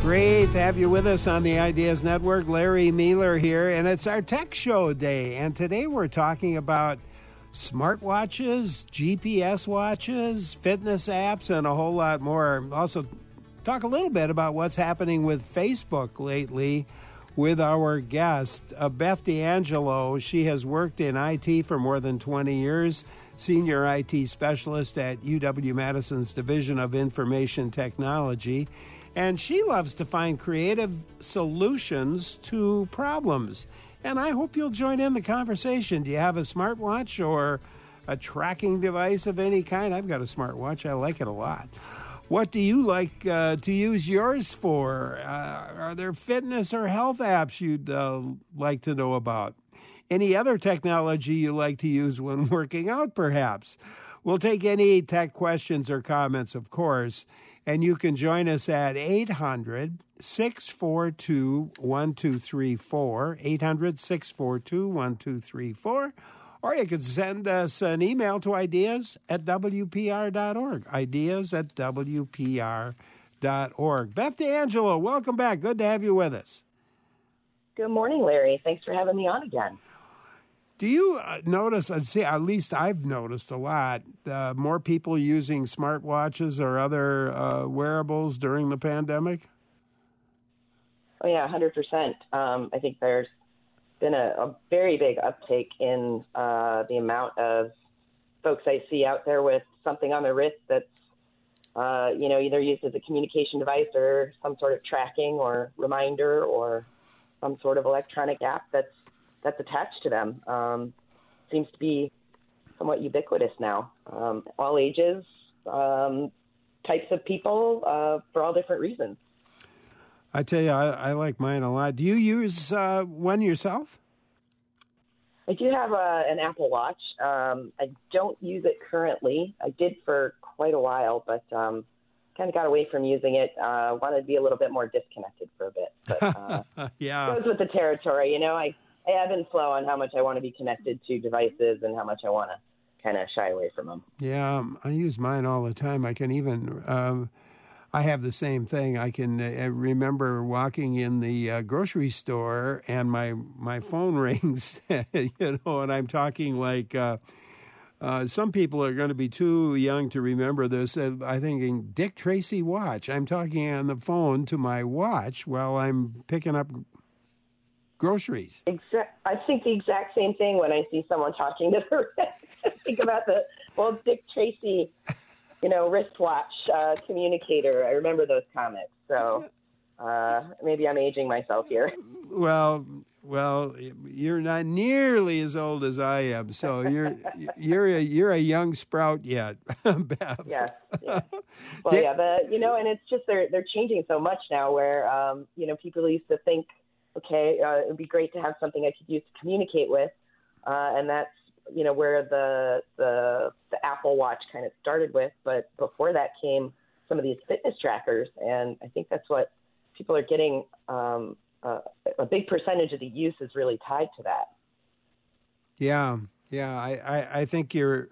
Great to have you with us on the Ideas Network. Larry Mueller here, and it's our Tech Show Day. And today we're talking about smartwatches, GPS watches, fitness apps, and a whole lot more. Also, talk a little bit about what's happening with Facebook lately with our guest, Beth D'Angelo. She has worked in IT for more than 20 years, senior IT specialist at UW-Madison's Division of Information Technology. And she loves to find creative solutions to problems. And I hope you'll join in the conversation. Do you have a smartwatch or a tracking device of any kind? I've got a smartwatch. I like it a lot. What do you like to use yours for? Are there fitness or health apps you'd like to know about? Any other technology you like to use when working out, perhaps? We'll take any tech questions or comments, of course. And you can join us at 800-642-1234, 800-642-1234, or you can send us an email to ideas@wpr.org, ideas@wpr.org. Beth D'Angelo, welcome back. Good to have you with us. Good morning, Larry. Thanks for having me on again. Do you notice, at least I've noticed a lot, more people using smartwatches or other wearables during the pandemic? Oh, yeah, 100%. I think there's been a very big uptake in the amount of folks I see out there with something on their wrist that's, either used as a communication device or some sort of tracking or reminder or some sort of electronic app that's attached to them. Seems to be somewhat ubiquitous now. All ages, types of people, for all different reasons. I tell you, I like mine a lot. Do you use one yourself? I do have an Apple Watch. I don't use it currently. I did for quite a while, but kind of got away from using it. Wanted to be a little bit more disconnected for a bit. But yeah, goes with the territory. I ebb and flow on how much I want to be connected to devices and how much I want to kind of shy away from them. Yeah, I use mine all the time. I can even, I have the same thing. I can remember walking in the grocery store and my phone rings, and I'm talking like, some people are going to be too young to remember this. I'm thinking, Dick Tracy watch. I'm talking on the phone to my watch while I'm picking up groceries. I think the exact same thing when I see someone talking to their wrist. Think about the Dick Tracy, wristwatch communicator. I remember those comics. So maybe I'm aging myself here. Well, you're not nearly as old as I am, so you're a young sprout yet, Beth. Yes. Yeah. Well, and it's just they're changing so much now. Where people used to think, okay, it would be great to have something I could use to communicate with, and that's where the Apple Watch kind of started with. But before that came some of these fitness trackers, and I think that's what people are getting. A big percentage of the use is really tied to that. Yeah, I think you're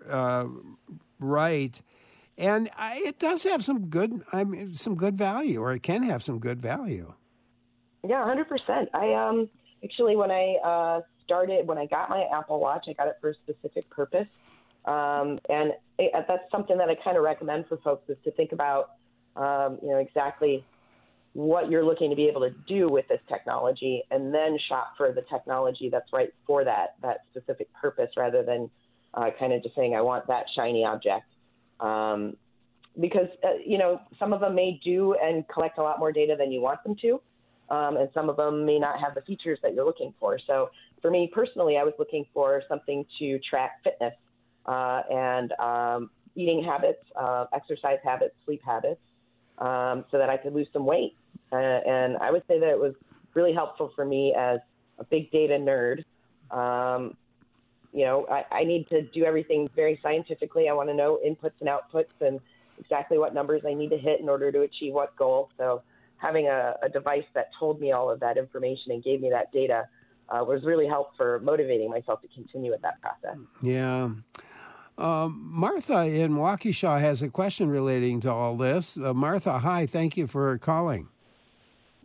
right, and it does have some good value, or it can have some good value. Yeah, 100%. I actually, when I got my Apple Watch, I got it for a specific purpose, and that's something that I kind of recommend for folks is to think about, exactly what you're looking to be able to do with this technology, and then shop for the technology that's right for that specific purpose, rather than kind of just saying, I want that shiny object. Because, some of them may do and collect a lot more data than you want them to, and some of them may not have the features that you're looking for. So for me personally, I was looking for something to track fitness and eating habits, exercise habits, sleep habits, so that I could lose some weight. And I would say that it was really helpful for me as a big data nerd. I need to do everything very scientifically. I want to know inputs and outputs and exactly what numbers I need to hit in order to achieve what goal. So having a device that told me all of that information and gave me that data was really helpful for motivating myself to continue with that process. Yeah. Martha in Waukesha has a question relating to all this. Martha, hi. Thank you for calling.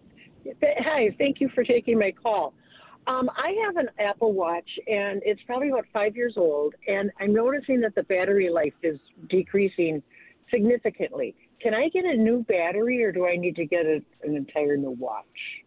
Hi, thank you for taking my call. I have an Apple Watch, and it's probably about 5 years old, and I'm noticing that the battery life is decreasing significantly. Can I get a new battery, or do I need to get an entire new watch?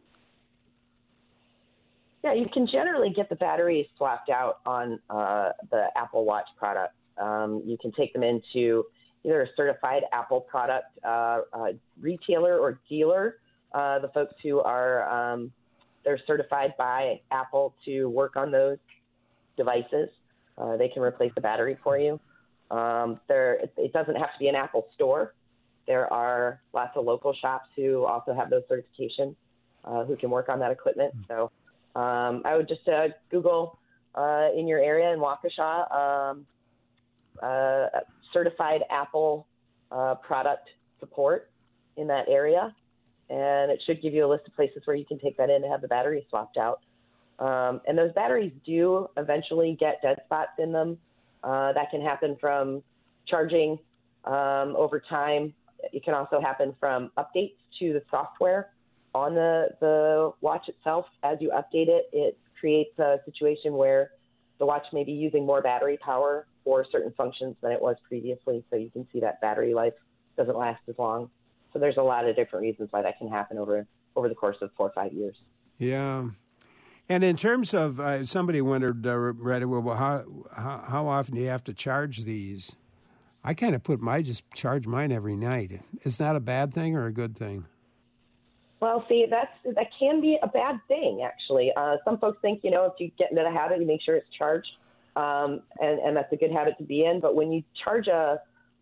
Yeah, you can generally get the batteries swapped out on the Apple Watch product. You can take them into either a certified Apple product retailer or dealer, the folks who are they're certified by Apple to work on those devices. They can replace the battery for you. It doesn't have to be an Apple store. There are lots of local shops who also have those certifications who can work on that equipment. So I would just Google in your area in Waukesha certified Apple product support in that area, and it should give you a list of places where you can take that in to have the battery swapped out. And those batteries do eventually get dead spots in them. That can happen from charging over time. It can also happen from updates to the software on the watch itself. As you update it, it creates a situation where the watch may be using more battery power for certain functions than it was previously. So you can see that battery life doesn't last as long. So there's a lot of different reasons why that can happen over the course of 4 or 5 years. Yeah. And in terms of, somebody wondered, well, how often do you have to charge these? I kind of just charge mine every night. Is that a bad thing or a good thing? Well, see, that can be a bad thing, actually. Some folks think, if you get into the habit, you make sure it's charged, and that's a good habit to be in. But when you charge a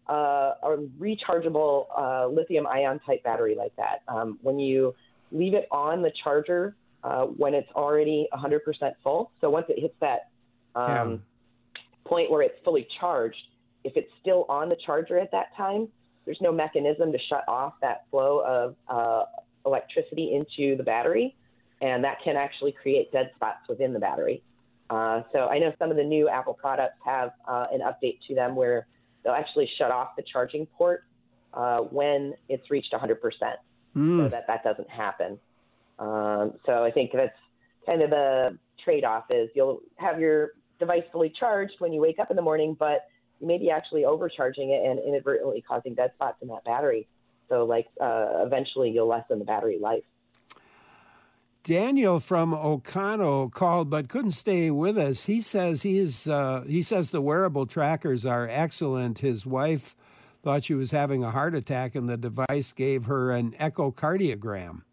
rechargeable lithium-ion type battery like that, when you leave it on the charger when it's already 100% full, so once it hits that point where it's fully charged, if it's still on the charger at that time, there's no mechanism to shut off that flow of electricity into the battery, and that can actually create dead spots within the battery. So I know some of the new Apple products have an update to them where they'll actually shut off the charging port when it's reached 100%, so that doesn't happen. So I think that's kind of the trade-off is you'll have your device fully charged when you wake up in the morning, but you may be actually overcharging it and inadvertently causing dead spots in that battery. So, eventually you'll lessen the battery life. Daniel from Ocano called but couldn't stay with us. He says he says the wearable trackers are excellent. His wife thought she was having a heart attack, and the device gave her an echocardiogram.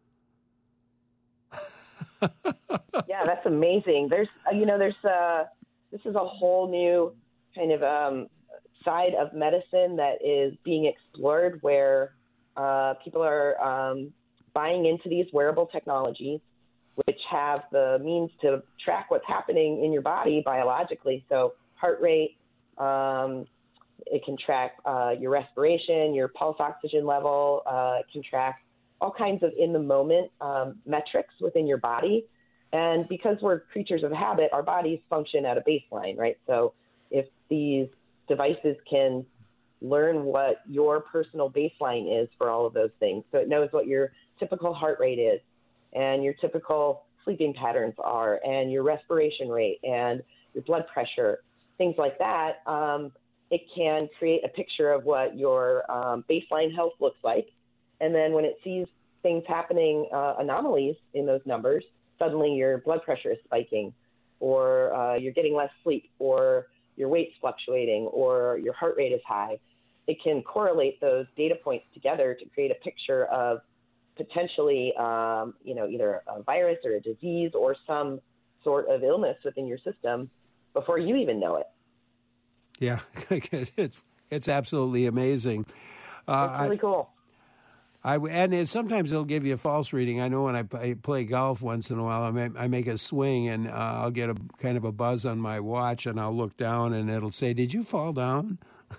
Yeah, that's amazing. This is a whole new kind of side of medicine that is being explored where people are buying into these wearable technologies, which have the means to track what's happening in your body biologically. So heart rate, it can track your respiration, your pulse oxygen level, it can track all kinds of in-the-moment metrics within your body. And because we're creatures of habit, our bodies function at a baseline, right? So if these devices can learn what your personal baseline is for all of those things, so it knows what your typical heart rate is and your typical sleeping patterns are and your respiration rate and your blood pressure, things like that, it can create a picture of what your baseline health looks like. And then when it sees things happening, anomalies in those numbers, suddenly your blood pressure is spiking, or you're getting less sleep, or your weight's fluctuating, or your heart rate is high. It can correlate those data points together to create a picture of potentially, either a virus or a disease or some sort of illness within your system before you even know it. Yeah, it's absolutely amazing. It's really cool. Sometimes it'll give you a false reading. I know when I play golf once in a while, I make a swing and I'll get a kind of a buzz on my watch, and I'll look down and it'll say, "Did you fall down?"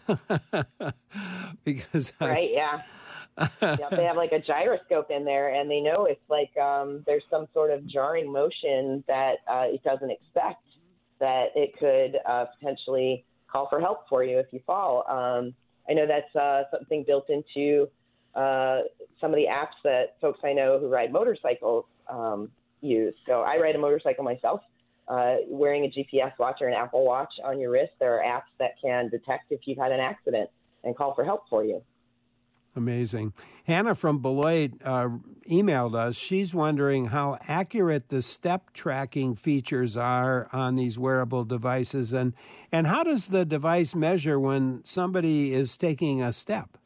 Because right, yeah. Yep, they have like a gyroscope in there, and they know if there's some sort of jarring motion that it doesn't expect, that it could potentially call for help for you if you fall. I know that's something built into some of the apps that folks I know who ride motorcycles use. So I ride a motorcycle myself. Wearing a GPS watch or an Apple Watch on your wrist, there are apps that can detect if you've had an accident and call for help for you. Amazing. Hannah from Beloit emailed us. She's wondering how accurate the step tracking features are on these wearable devices, and how does the device measure when somebody is taking a step?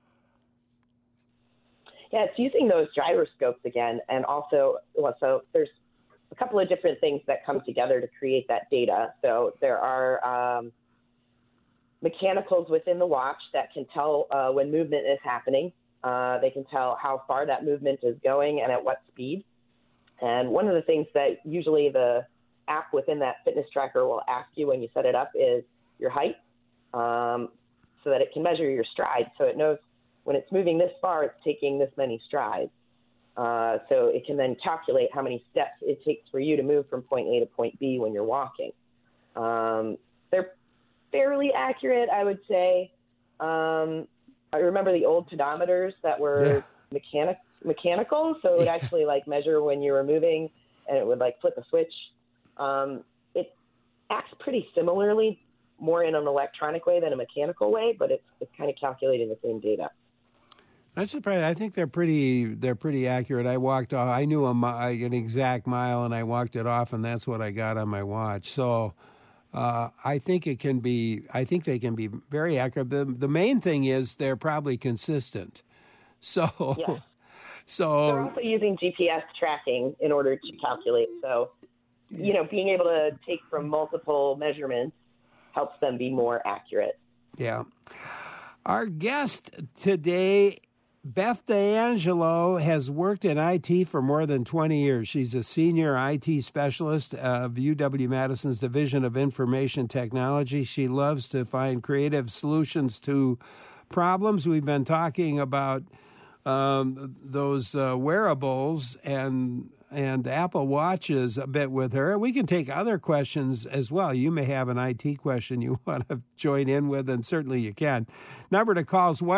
Yeah, it's using those gyroscopes again, and also, so there's a couple of different things that come together to create that data. So there are mechanicals within the watch that can tell when movement is happening. They can tell how far that movement is going and at what speed. And one of the things that usually the app within that fitness tracker will ask you when you set it up is your height, so that it can measure your stride. So it knows when it's moving this far, it's taking this many strides. So it can then calculate how many steps it takes for you to move from point A to point B when you're walking. They're fairly accurate, I would say. I remember the old pedometers that were mechanical, so it would actually measure when you were moving, and it would flip a switch. It acts pretty similarly, more in an electronic way than a mechanical way, but it's kind of calculating the same data. I'm surprised. I think they're pretty accurate. I knew an exact mile, and I walked it off, and that's what I got on my watch. So I think they can be very accurate. The main thing is they're probably consistent. So, yes. So they're also using GPS tracking in order to calculate. So, being able to take from multiple measurements helps them be more accurate. Yeah. Our guest today, Beth D'Angelo, has worked in IT for more than 20 years. She's a senior IT specialist of UW-Madison's Division of Information Technology. She loves to find creative solutions to problems. We've been talking about those wearables and Apple Watches a bit with her. We can take other questions as well. You may have an IT question you want to join in with, and certainly you can. Number to call is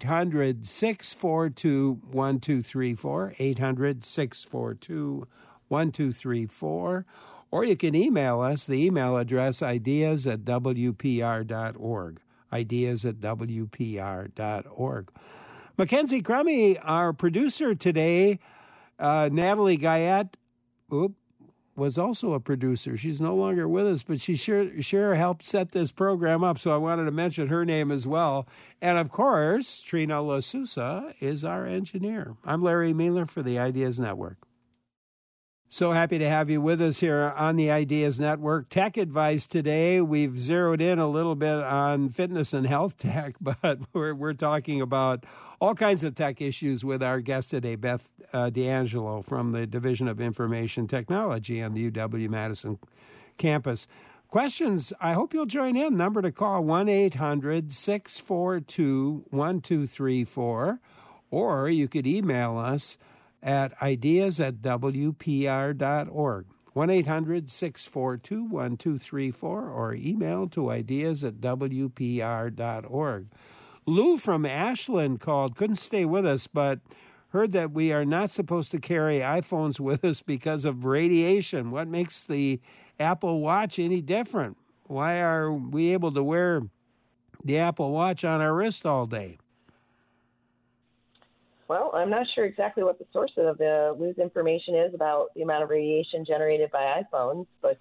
1-800-642-1234, 800-642-1234, or you can email us. The email address, ideas@wpr.org, ideas@wpr.org. Mackenzie Crummy, our producer today, Natalie Guyette, was also a producer. She's no longer with us, but she sure helped set this program up, so I wanted to mention her name as well. And, of course, Trina LaSousa is our engineer. I'm Larry Mealer for the Ideas Network. So happy to have you with us here on the Ideas Network. Tech advice today. We've zeroed in a little bit on fitness and health tech, but we're talking about all kinds of tech issues with our guest today, Beth D'Angelo from the Division of Information Technology on the UW-Madison campus. Questions, I hope you'll join in. Number to call, 1-800-642-1234, or you could email us at ideas@wpr.org, 1-800-642-1234, or email to ideas@wpr.org. Lou from Ashland called, couldn't stay with us, but heard that we are not supposed to carry iPhones with us because of radiation. What makes the Apple Watch any different? Why are we able to wear the Apple Watch on our wrist all day? Well, I'm not sure exactly what the source of the Lou's information is about the amount of radiation generated by iPhones, but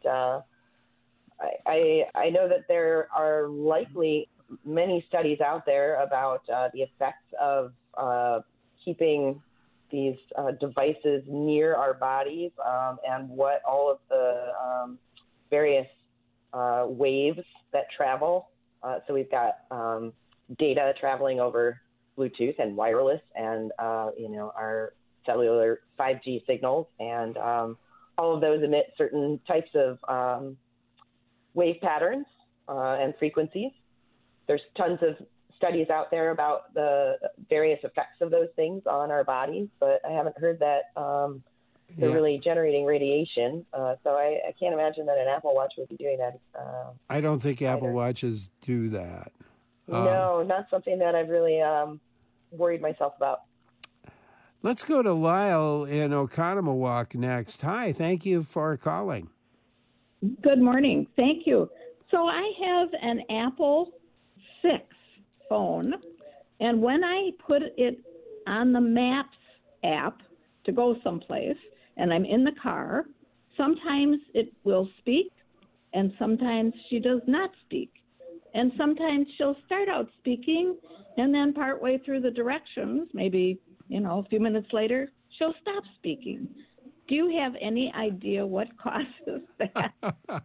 I know that there are likely many studies out there about the effects of keeping these devices near our bodies and what all of the various waves that travel. So we've got data traveling over Bluetooth and wireless and, our cellular 5G signals. And all of those emit certain types of wave patterns and frequencies. There's tons of studies out there about the various effects of those things on our bodies, but I haven't heard that they're really generating radiation. So I can't imagine that an Apple Watch would be doing that. I don't think Apple Watches do that. No, not something that I've really worried myself about. Let's go to Lyle in Oconomowoc next. Hi, thank you for calling. Good morning. Thank you. So I have an Apple 6 phone, and when I put it on the Maps app to go someplace, and I'm in the car, sometimes it will speak, and sometimes she does not speak. And sometimes she'll start out speaking, and then partway through the directions, maybe, a few minutes later, she'll stop speaking. Do you have any idea what causes that?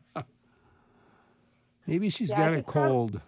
Maybe she's got a cold.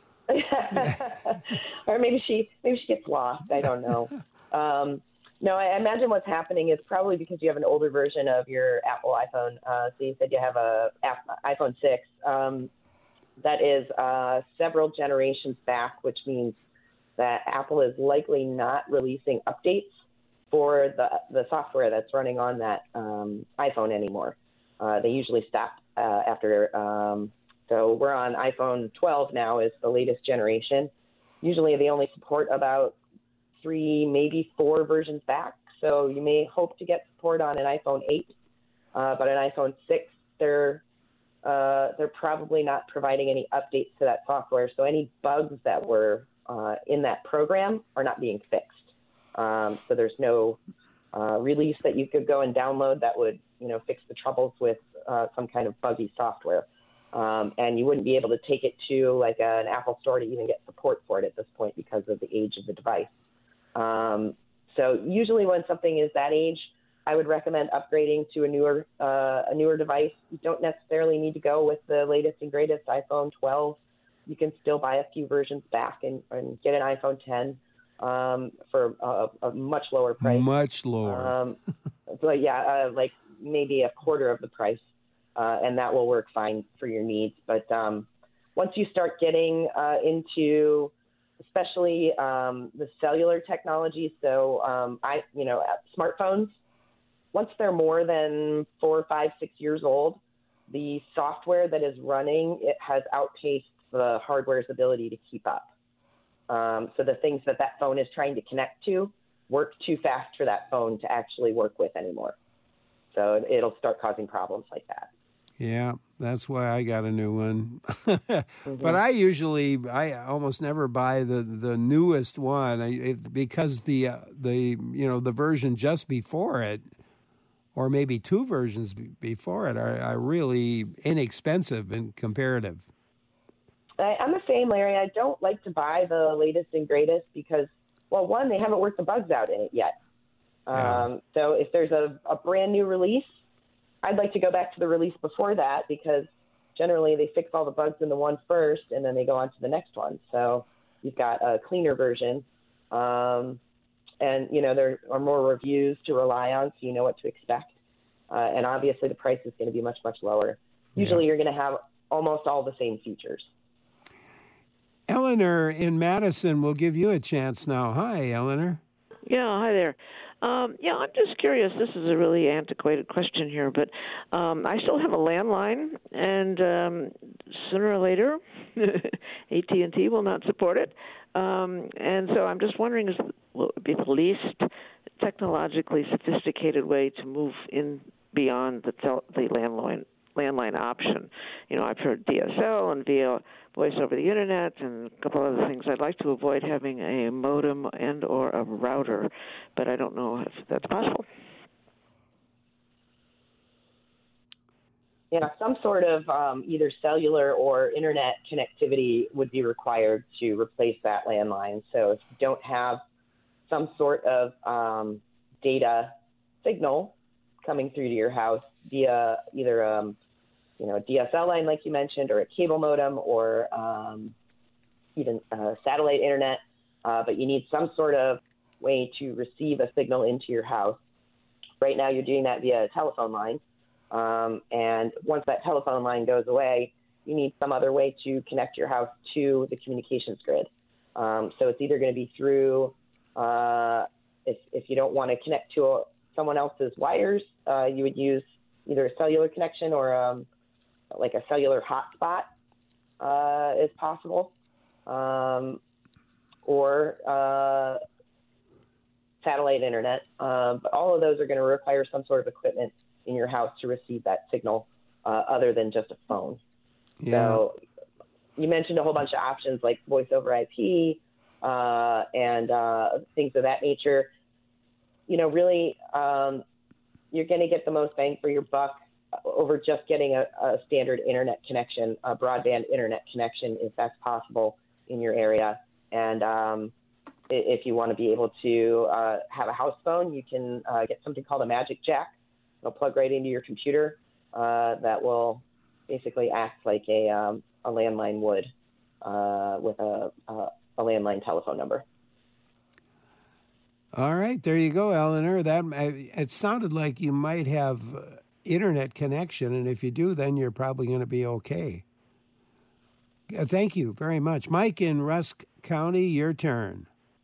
Or maybe she gets lost. I don't know. No, I imagine what's happening is probably because you have an older version of your Apple iPhone. So you said you have a iPhone 6. That is several generations back, which means that Apple is likely not releasing updates for the software that's running on that iPhone anymore. They usually stop after. So we're on iPhone 12 now is the latest generation. Usually they only support about 3, maybe 4 versions back. So you may hope to get support on an iPhone 8, but an iPhone 6, they're probably not providing any updates to that software. So any bugs that were in that program are not being fixed. So there's no release that you could go and download that would, fix the troubles with some kind of buggy software. And you wouldn't be able to take it to like an Apple store to even get support for it at this point because of the age of the device. So usually when something is that age, I would recommend upgrading to a newer device. You don't necessarily need to go with the latest and greatest iPhone 12. You can still buy a few versions back and get an iPhone 10 for a much lower price. Much lower. But yeah, like maybe a quarter of the price, and that will work fine for your needs. But once you start getting into especially the cellular technology, so smartphones, once they're more than 4, 5, 6 years old, the software that is running, it has outpaced the hardware's ability to keep up. So the things that phone is trying to connect to work too fast for that phone to actually work with anymore. So it'll start causing problems like that. Yeah, that's why I got a new one. But I almost never buy the newest one because the version just before it, or maybe 2 versions before it, are really inexpensive and comparative. I'm the same, Larry. I don't like to buy the latest and greatest because, well, one, they haven't worked the bugs out in it yet. Yeah. So if there's a brand new release, I'd like to go back to the release before that because generally they fix all the bugs in the one first and then they go on to the next one. So you've got a cleaner version. And, there are more reviews to rely on so you know what to expect. And obviously the price is going to be much, much lower. Usually you're going to have almost all the same features. Eleanor in Madison will give you a chance now. Hi, Eleanor. Yeah, hi there. I'm just curious. This is a really antiquated question here, but I still have a landline, and sooner or later, AT&T will not support it. And so I'm just wondering, what would be the least technologically sophisticated way to move in beyond the landline option? I've heard DSL and via voice over the internet and a couple other things. I'd like to avoid having a modem and or a router, but I don't know if that's possible. Yeah, some sort of either cellular or internet connectivity would be required to replace that landline. So if you don't have some sort of data signal coming through to your house via either a DSL line like you mentioned, or a cable modem, or even satellite internet, but you need some sort of way to receive a signal into your house. Right now you're doing that via a telephone line, and once that telephone line goes away, you need some other way to connect your house to the communications grid. So it's either going to be through, if you don't want to connect to someone else's wires, you would use either a cellular connection or like a cellular hotspot is possible, or satellite internet. But all of those are going to require some sort of equipment in your house to receive that signal other than just a phone. Yeah. So you mentioned a whole bunch of options like voice over IP and things of that nature. Really, you're going to get the most bang for your buck over just getting a standard internet connection, a broadband internet connection, if that's possible in your area. And if you want to be able to have a house phone, you can get something called a Magic Jack. It'll plug right into your computer. That will basically act like a landline would with a landline telephone number. All right, there you go, Eleanor. That it sounded like you might have internet connection, and if you do, then you're probably going to be okay. Thank you very much. Mike in Rusk County, your turn.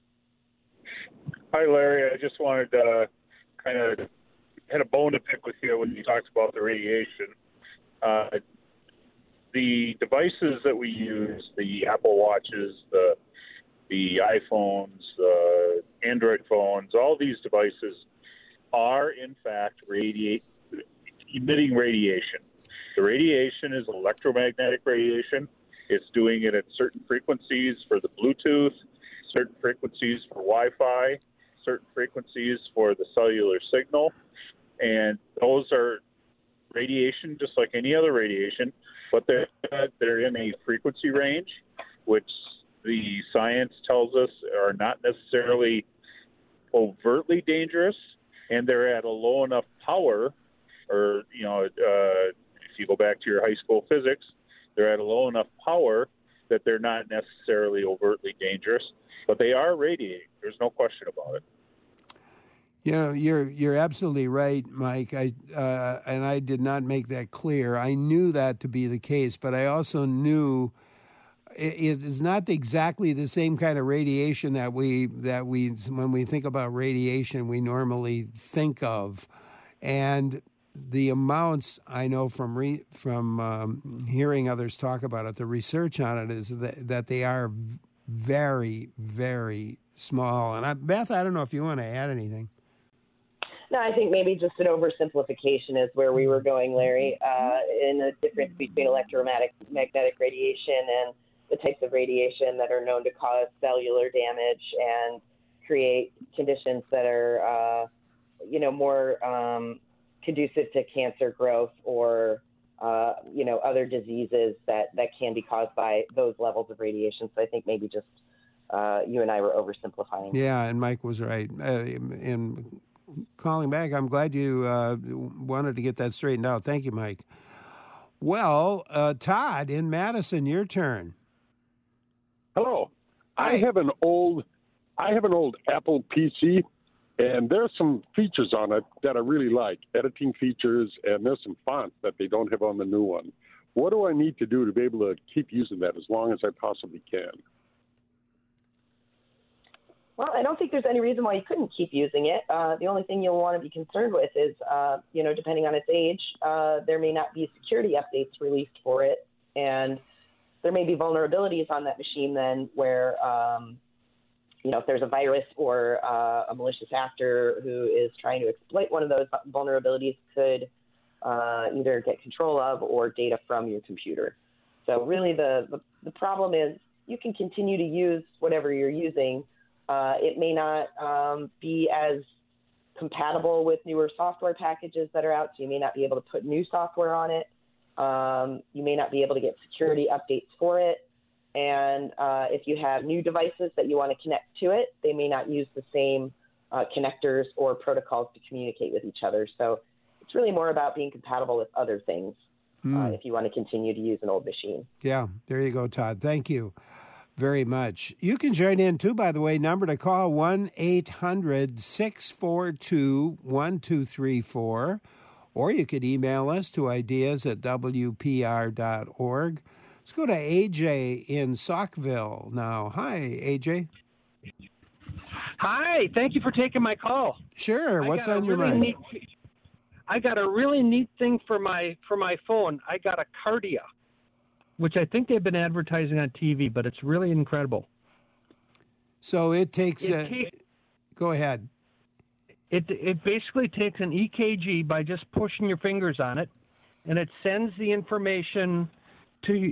Hi, Larry. I just wanted to kind of had a bone to pick with you when you talked about the radiation. The devices that we use, the Apple Watches, the iPhones, the Android phones, all these devices are, in fact, emitting radiation. The radiation is electromagnetic radiation. It's doing it at certain frequencies for the Bluetooth, certain frequencies for Wi-Fi, certain frequencies for the cellular signal. And those are radiation just like any other radiation, but they're in a frequency range, which the science tells us are not necessarily overtly dangerous, and they're at a low enough power, or, if you go back to your high school physics, they're at a low enough power that they're not necessarily overtly dangerous, but they are radiating. There's no question about it. You're absolutely right, Mike. And I did not make that clear. I knew that to be the case, but I also knew it is not exactly the same kind of radiation that we when we think about radiation we normally think of, and the amounts I know from hearing others talk about it, the research on it is that they are very, very small. And Beth, I don't know if you want to add anything. No, I think maybe just an oversimplification is where we were going, Larry, in the difference between electromagnetic radiation and the types of radiation that are known to cause cellular damage and create conditions that are, more conducive to cancer growth or, other diseases that can be caused by those levels of radiation. So I think maybe just you and I were oversimplifying. Yeah, and Mike was right. And calling back, I'm glad you wanted to get that straightened out. Thank you, Mike. Well, Todd in Madison, your turn. Hello. Hi. I have an old Apple PC, and there's some features on it that I really like, editing features, and there's some fonts that they don't have on the new one. What do I need to do to be able to keep using that as long as I possibly can? Well, I don't think there's any reason why you couldn't keep using it. The only thing you'll want to be concerned with is, depending on its age, there may not be security updates released for it. And there may be vulnerabilities on that machine then where, if there's a virus or a malicious actor who is trying to exploit one of those vulnerabilities could either get control of or data from your computer. So really the problem is you can continue to use whatever you're using. It may not be as compatible with newer software packages that are out, so you may not be able to put new software on it. You may not be able to get security updates for it. And if you have new devices that you want to connect to it, they may not use the same connectors or protocols to communicate with each other. So it's really more about being compatible with other things if you want to continue to use an old machine. Yeah, there you go, Todd. Thank you very much. You can join in, too, by the way. Number to call, 1-800-642-1234. Or you could email us to ideas@wpr.org. Let's go to AJ in Saukville now. Hi, AJ. Hi, thank you for taking my call. Sure, what's on your mind? I got a really neat thing for my phone. I got a Cardia, which I think they've been advertising on TV, but it's really incredible. So it takes... go ahead. It basically takes an EKG by just pushing your fingers on it, and it sends the information to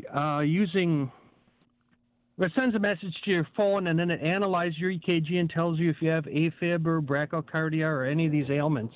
it sends a message to your phone, and then it analyzes your EKG and tells you if you have AFib or brachycardia or any of these ailments.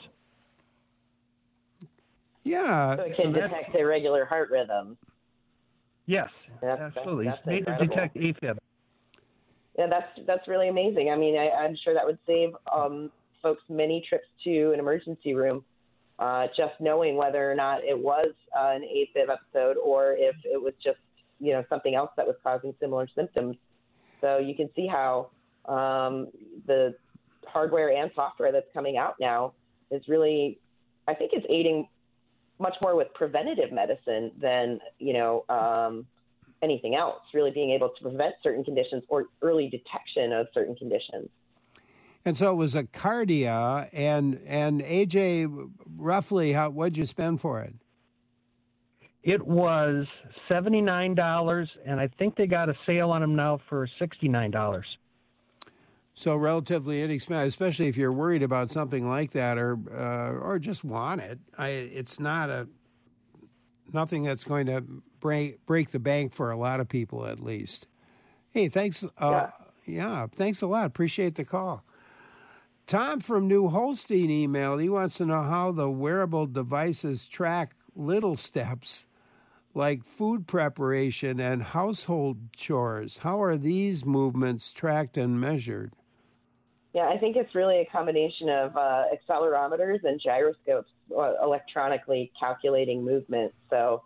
Yeah. So it can detect irregular heart rhythms. Yes, absolutely. That's it's made to incredible. detect AFib. Yeah, that's really amazing. I mean, I'm sure that would save folks many trips to an emergency room, just knowing whether or not it was an AFib episode or if it was just, something else that was causing similar symptoms. So you can see how the hardware and software that's coming out now is really, I think it's aiding much more with preventative medicine than, anything else, really being able to prevent certain conditions or early detection of certain conditions. And so it was a Cardia, and AJ, roughly, what'd you spend for it? It was $79, and I think they got a sale on them now for $69. So relatively inexpensive, especially if you're worried about something like that, or just want it. It's not nothing that's going to break the bank for a lot of people, at least. Hey, thanks. Thanks a lot. Appreciate the call. Tom from New Holstein emailed. He wants to know how the wearable devices track little steps like food preparation and household chores. How are these movements tracked and measured? Yeah, I think it's really a combination of accelerometers and gyroscopes electronically calculating movement. So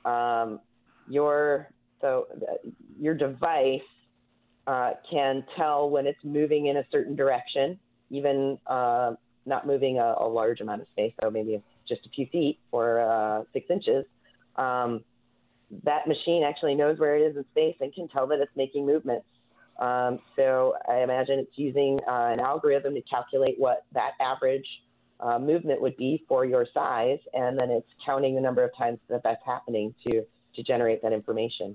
your device can tell when it's moving in a certain direction, even not moving a large amount of space, so maybe it's just a few feet or 6 inches. That machine actually knows where it is in space and can tell that it's making movements. So I imagine it's using an algorithm to calculate what that average movement would be for your size, and then it's counting the number of times that's happening to generate that information.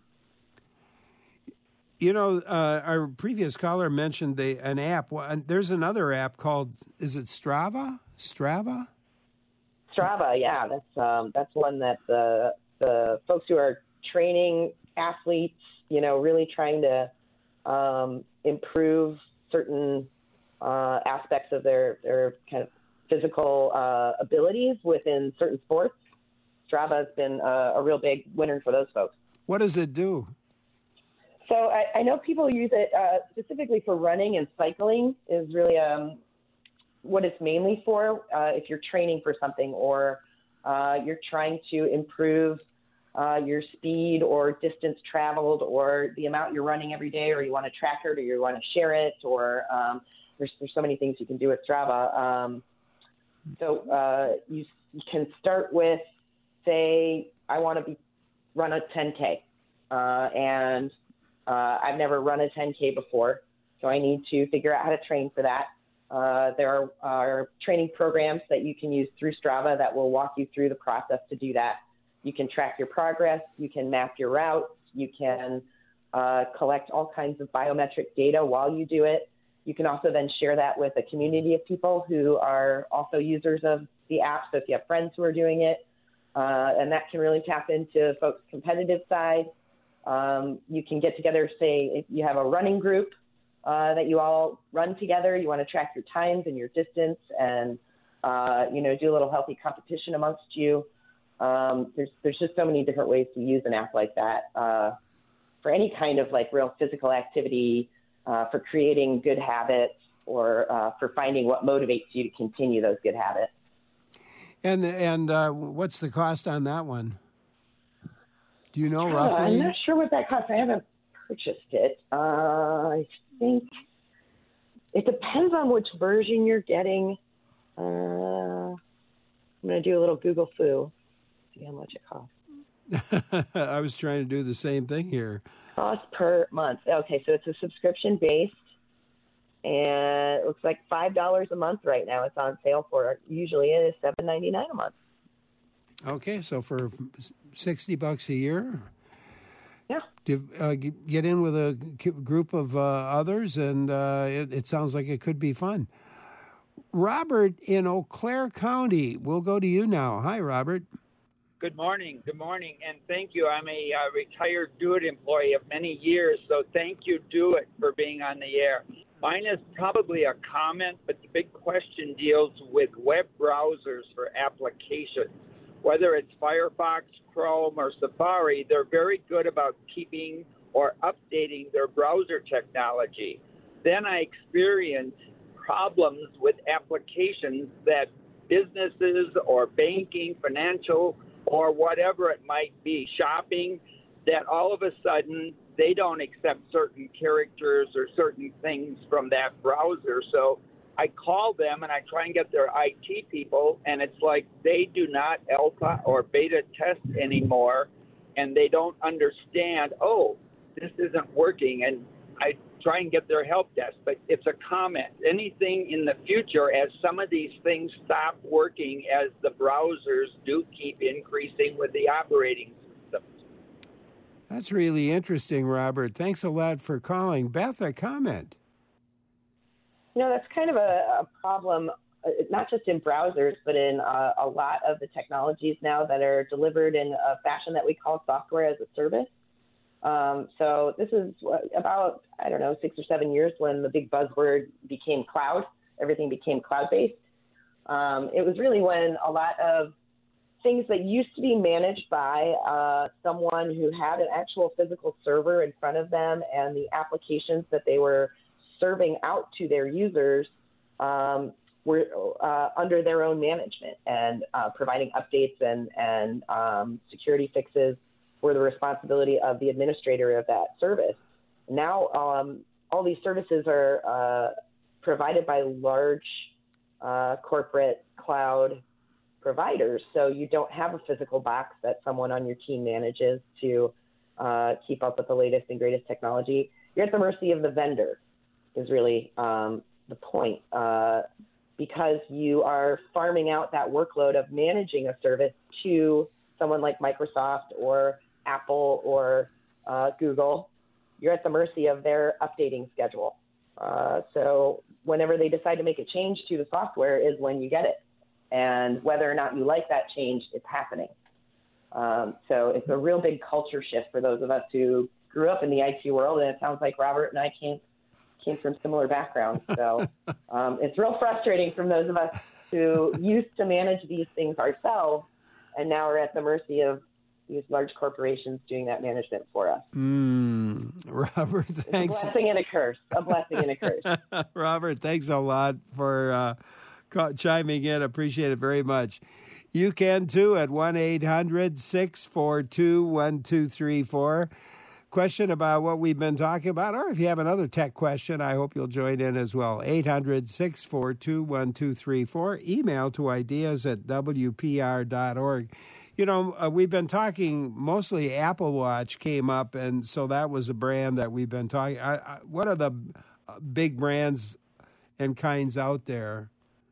Our previous caller mentioned an app. There's another app called, is it Strava? Strava, yeah. That's one that the folks who are training athletes, really trying to improve certain aspects of their kind of physical abilities within certain sports. Strava has been a real big winner for those folks. What does it do? So I know people use it specifically for running and cycling is really what it's mainly for. If you're training for something or you're trying to improve your speed or distance traveled or the amount you're running every day, or you want to track it or you want to share it, or there's so many things you can do with Strava. So you can start with, say, I want to run a 10K, and I've never run a 10K before, so I need to figure out how to train for that. There are training programs that you can use through Strava that will walk you through the process to do that. You can track your progress. You can map your routes. You can collect all kinds of biometric data while you do it. You can also then share that with a community of people who are also users of the app. So if you have friends who are doing it, and that can really tap into folks' competitive side. You can get together, say, if you have a running group that you all run together, you want to track your times and your distance and, do a little healthy competition amongst you. There's just so many different ways to use an app like that for any kind of like real physical activity, for creating good habits, or for finding what motivates you to continue those good habits. And what's the cost on that one? Do you know roughly? I'm not sure what that costs. I haven't purchased it. I think it depends on which version you're getting. I'm going to do a little Google foo, see how much it costs. I was trying to do the same thing here. Cost per month. Okay, so it's a subscription based, and it looks like $5 a month right now. It's on sale for it. Usually it is $7.99 a month. Okay, so for $60 a year, yeah, get in with a group of others, and it sounds like it could be fun. Robert in Eau Claire County. We'll go to you now. Hi, Robert. Good morning, and thank you. I'm a retired Do-It employee of many years, so thank you, Do-It, for being on the air. Mine is probably a comment, but the big question deals with web browsers for applications. Whether it's Firefox, Chrome, or Safari, they're very good about keeping or updating their browser technology. Then I experience problems with applications that businesses or banking, financial, or whatever it might be, shopping, that all of a sudden they don't accept certain characters or certain things from that browser. So I call them and I try and get their IT people, and it's like they do not alpha or beta test anymore, and they don't understand, oh, this isn't working, and I try and get their help desk. But it's a comment. Anything in the future, as some of these things stop working, as the browsers do keep increasing with the operating systems. That's really interesting, Robert. Thanks a lot for calling. Beth, a comment? That's kind of a problem, not just in browsers, but in a lot of the technologies now that are delivered in a fashion that we call software as a service. So this is about, 6 or 7 years when the big buzzword became cloud. Everything became cloud-based. It was really when a lot of things that used to be managed by someone who had an actual physical server in front of them, and the applications that they were serving out to their users were under their own management, and providing updates and security fixes were the responsibility of the administrator of that service. Now, all these services are provided by large corporate cloud providers, so you don't have a physical box that someone on your team manages to keep up with the latest and greatest technology. You're at the mercy of the vendor, is really the point, because you are farming out that workload of managing a service to someone like Microsoft or Apple or Google. You're at the mercy of their updating schedule. So whenever they decide to make a change to the software is when you get it. And whether or not you like that change, it's happening. So it's a real big culture shift for those of us who grew up in the IT world, and it sounds like Robert and I came from similar backgrounds. So it's real frustrating from those of us who used to manage these things ourselves, and now are at the mercy of these large corporations doing that management for us. Robert, thanks. It's a blessing and a curse. A blessing and a curse. Robert, thanks a lot for chiming in. Appreciate it very much. You can too at 1-800-642-1234. Question about what we've been talking about, or if you have another tech question, I hope you'll join in as well. 800-642-1234. Email to ideas@wpr.org. We've been talking, mostly Apple Watch came up, and so that was a brand that we've been talking. What are the big brands and kinds out there?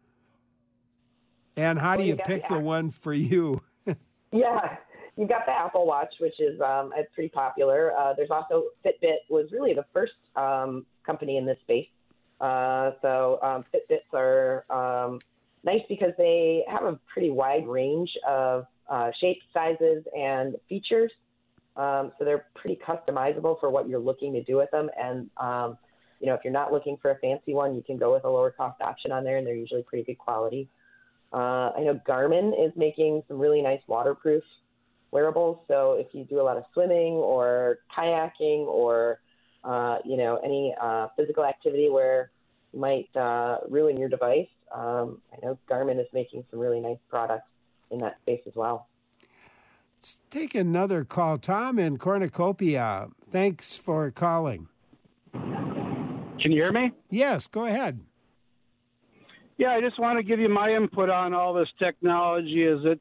And how do you pick the one for you? Yeah, you've got the Apple Watch, which is it's pretty popular. There's also Fitbit was really the first company in this space. So Fitbits are nice because they have a pretty wide range of shapes, sizes, and features. So they're pretty customizable for what you're looking to do with them. And, if you're not looking for a fancy one, you can go with a lower cost option on there, and they're usually pretty good quality. I know Garmin is making some really nice waterproof wearables. So if you do a lot of swimming or kayaking or, any physical activity where you might ruin your device, I know Garmin is making some really nice products in that space as well. Let's take another call. Tom in Cornucopia. Thanks for calling. Can you hear me? Yes, go ahead. Yeah, I just want to give you my input on all this technology.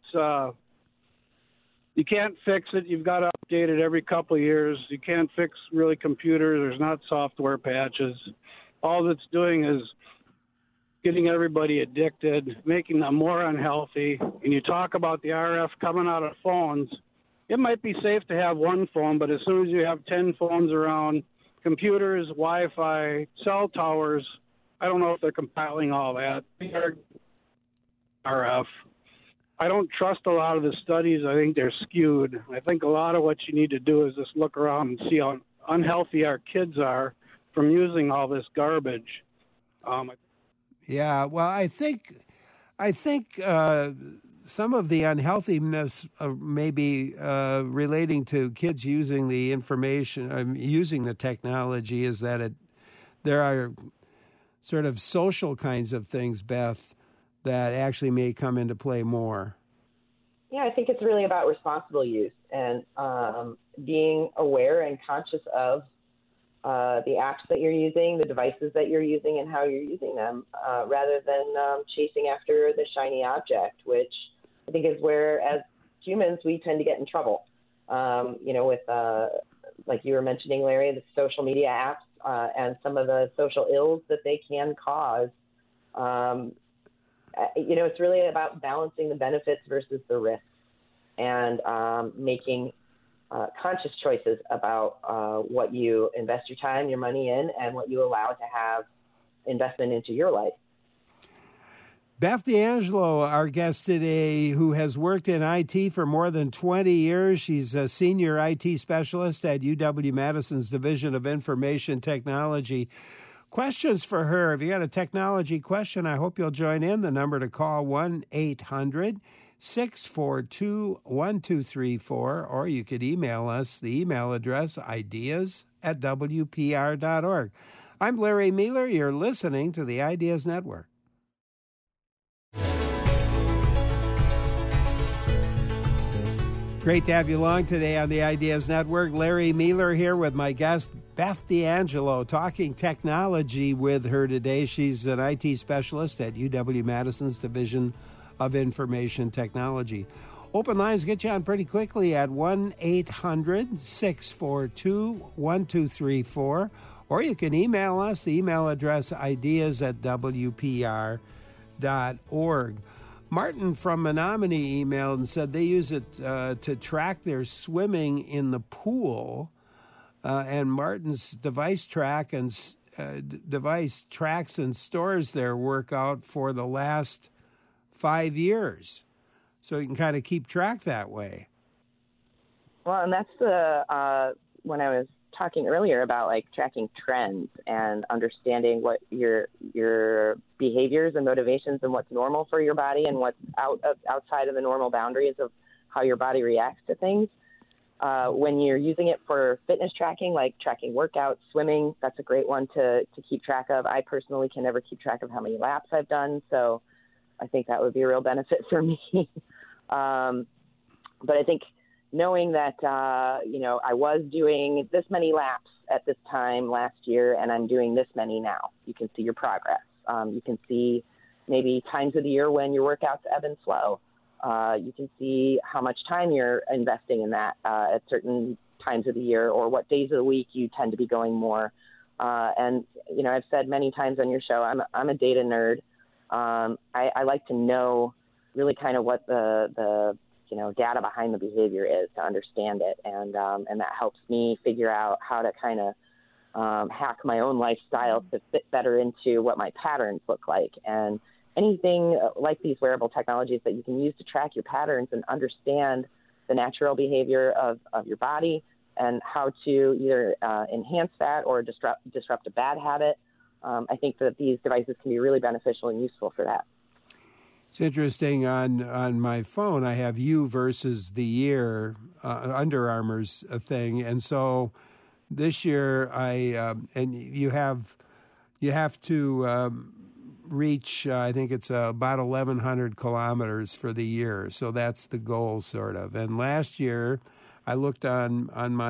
You can't fix it. You've got to update it every couple of years. You can't fix really computers. There's not software patches. All that's doing is getting everybody addicted, making them more unhealthy. And you talk about the RF coming out of phones. It might be safe to have one phone, but as soon as you have 10 phones around, computers, Wi-Fi, cell towers, I don't know if they're compiling all that. RF. I don't trust a lot of the studies. I think they're skewed. I think a lot of what you need to do is just look around and see how unhealthy our kids are from using all this garbage. Yeah, well, I think some of the unhealthiness may be relating to kids using the information, using the technology, is that there are sort of social kinds of things, Beth, that actually may come into play more. Yeah, I think it's really about responsible use and being aware and conscious of the apps that you're using, the devices that you're using, and how you're using them, rather than chasing after the shiny object, which I think is where, as humans, we tend to get in trouble. With, like you were mentioning, Larry, the social media apps and some of the social ills that they can cause. It's really about balancing the benefits versus the risks and making conscious choices about what you invest your time, your money in, and what you allow to have investment into your life. Beth D'Angelo, our guest today, who has worked in IT for more than 20 years. She's a senior IT specialist at UW-Madison's Division of Information Technology. Questions for her. If you got a technology question, I hope you'll join in. The number to call, 1-800-642-1234, or you could email us. The email address, ideas@wpr.org. I'm Larry Meiler. You're listening to the Ideas Network. Great to have you along today on the Ideas Network. Larry Meiler here with my guest, Beth D'Angelo, talking technology with her today. She's an IT specialist at UW-Madison's Division of Information Technology. Open lines get you on pretty quickly at 1-800-642-1234, or you can email us. The email address, ideas@wpr.org. Martin from Menominee emailed and said they use it to track their swimming in the pool, and Martin's device tracks and stores their workout for the last 5 years, so you can kind of keep track that way. Well, and that's when I was talking earlier about like tracking trends and understanding what your behaviors and motivations and what's normal for your body and what's outside of the normal boundaries of how your body reacts to things. When you're using it for fitness tracking, like tracking workouts, swimming, that's a great one to keep track of. I personally can never keep track of how many laps I've done, so I think that would be a real benefit for me. But I think knowing that, I was doing this many laps at this time last year, and I'm doing this many now. You can see your progress. You can see maybe times of the year when your workouts ebb and flow. You can see how much time you're investing in that at certain times of the year, or what days of the week you tend to be going more. And I've said many times on your show, I'm a data nerd. I like to know really kind of what the data behind the behavior is to understand it. And that helps me figure out how to kind of hack my own lifestyle to fit better into what my patterns look like. And anything like these wearable technologies that you can use to track your patterns and understand the natural behavior of your body and how to either enhance that or disrupt a bad habit. I think that these devices can be really beneficial and useful for that. It's interesting, on my phone, I have you versus the year, Under Armour's thing. And so this year and you have to reach, I think it's about 1,100 kilometers for the year. So that's the goal, sort of. And last year, I looked on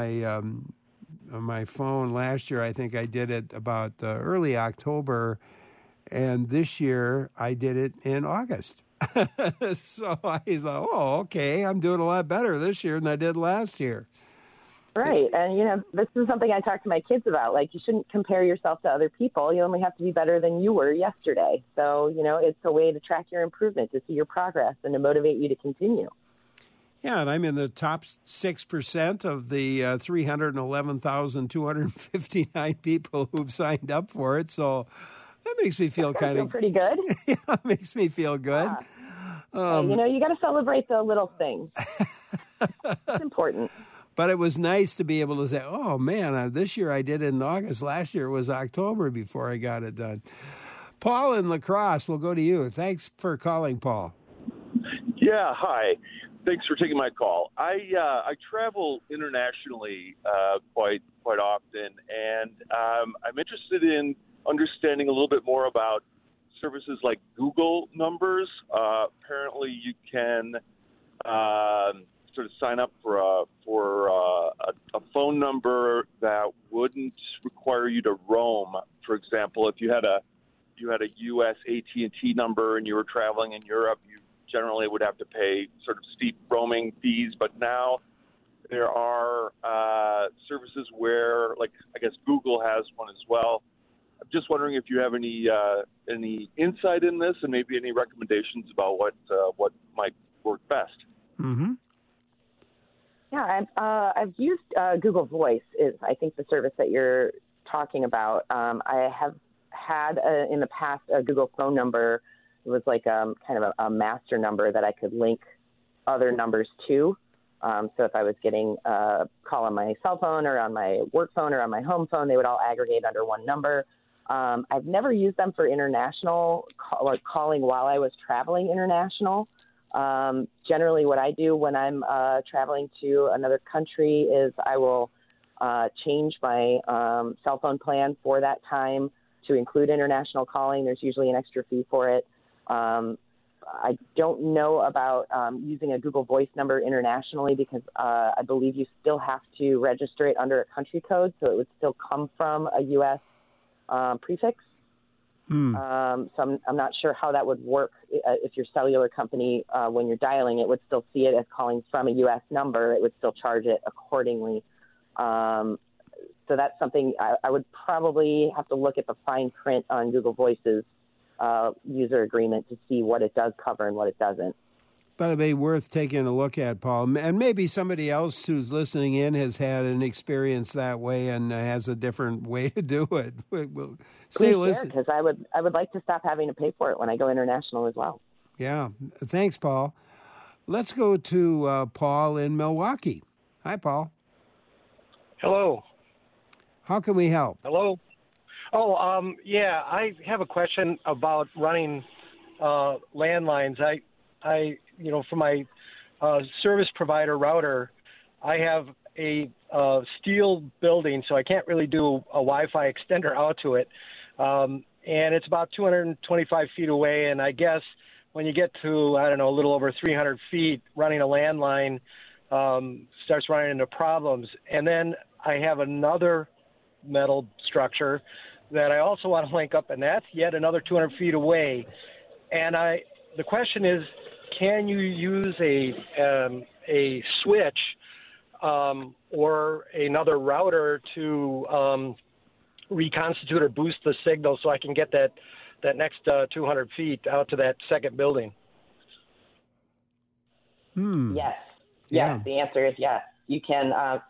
my phone last year. I think I did it about early October, and this year I did it in August. So I thought, okay, I'm doing a lot better this year than I did last year. Right. And, this is something I talk to my kids about. Like, you shouldn't compare yourself to other people. You only have to be better than you were yesterday. So, it's a way to track your improvement, to see your progress, and to motivate you to continue. Yeah, and I'm in the top 6% of the 311,259 people who've signed up for it. So That makes me feel kind of pretty good. Yeah, it makes me feel good. Yeah. You got to celebrate the little things. It's important. But it was nice to be able to say, oh, man, this year I did it in August. Last year it was October before I got it done. Paul in La Crosse, we'll go to you. Thanks for calling, Paul. Yeah, hi. Thanks for taking my call. I travel internationally quite often, and I'm interested in understanding a little bit more about services like Google Numbers. Apparently, you can sort of sign up for a phone number that wouldn't require you to roam. For example, if you had a U.S. AT&T number and you were traveling in Europe, you generally would have to pay sort of steep roaming fees. But now there are services where, like, I guess Google has one as well. I'm just wondering if you have any insight in this and maybe any recommendations about what might work best. Mm-hmm. Yeah, I've used Google Voice is, I think, the service that you're talking about. I have had in the past a Google phone number. It was like kind of a master number that I could link other numbers to. So if I was getting a call on my cell phone or on my work phone or on my home phone, they would all aggregate under one number. I've never used them for international calling while I was traveling international. Generally, what I do when I'm traveling to another country is I will change my cell phone plan for that time to include international calling. There's usually an extra fee for it. I don't know about using a Google Voice number internationally because I believe you still have to register it under a country code, so it would still come from a U.S. Prefix. So I'm not sure how that would work if your cellular company, when you're dialing it, would still see it as calling from a U.S. number. It would still charge it accordingly. So that's something I would probably have to look at the fine print on Google Voice's user agreement to see what it does cover and what it doesn't. But it'd be worth taking a look at, Paul. And maybe somebody else who's listening in has had an experience that way and has a different way to do it. We'll stay listening. Because I would like to stop having to pay for it when I go international as well. Yeah. Thanks, Paul. Let's go to Paul in Milwaukee. Hi, Paul. Hello. How can we help? Hello. Oh, yeah, I have a question about running landlines. I for my service provider router, I have a steel building, so I can't really do a Wi-Fi extender out to it. And it's about 225 feet away, and I guess when you get to, I don't know, a little over 300 feet, running a landline starts running into problems. And then I have another metal structure that I also want to link up, and that's yet another 200 feet away. And the question is, can you use a switch or another router to reconstitute or boost the signal so I can get that next 200 feet out to that second building? Yes. Yeah. The answer is yes. You can.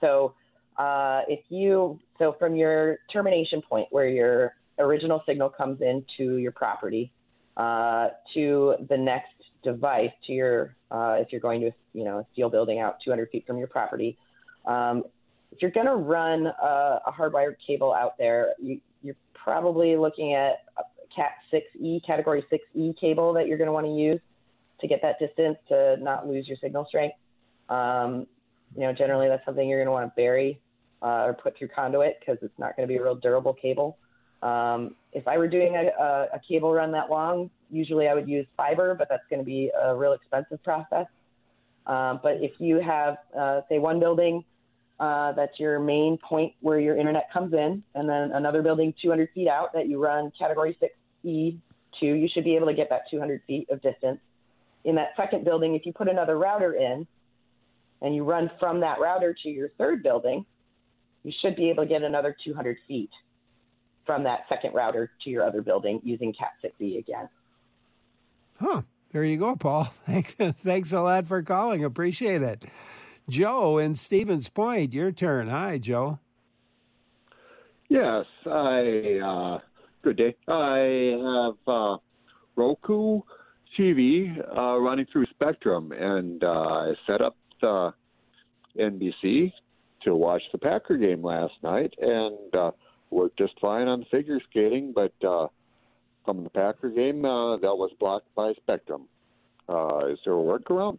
So from your termination point where your original signal comes into your property to the next device, to your if you're going to a steel building out 200 feet from your property, if you're going to run a hardwired cable out there, you're probably looking at a category 6E cable that you're going to want to use to get that distance to not lose your signal strength. Generally that's something you're going to want to bury or put through conduit because it's not going to be a real durable cable. If I were doing a cable run that long, usually I would use fiber, but that's going to be a real expensive process. But if you have, say, one building that's your main point where your internet comes in, and then another building 200 feet out that you run category 6E to, you should be able to get that 200 feet of distance. In that second building, if you put another router in and you run from that router to your third building, you should be able to get another 200 feet from that second router to your other building using Cat 6E again. Huh. There you go, Paul. Thanks a lot for calling. Appreciate it. Joe in Stevens Point, your turn. Hi, Joe. Yes, I Good day. I have Roku TV running through Spectrum, and I set up the NBC to watch the Packer game last night, and worked just fine on the figure skating, but from the Packer game, that was blocked by Spectrum. Is there a workaround?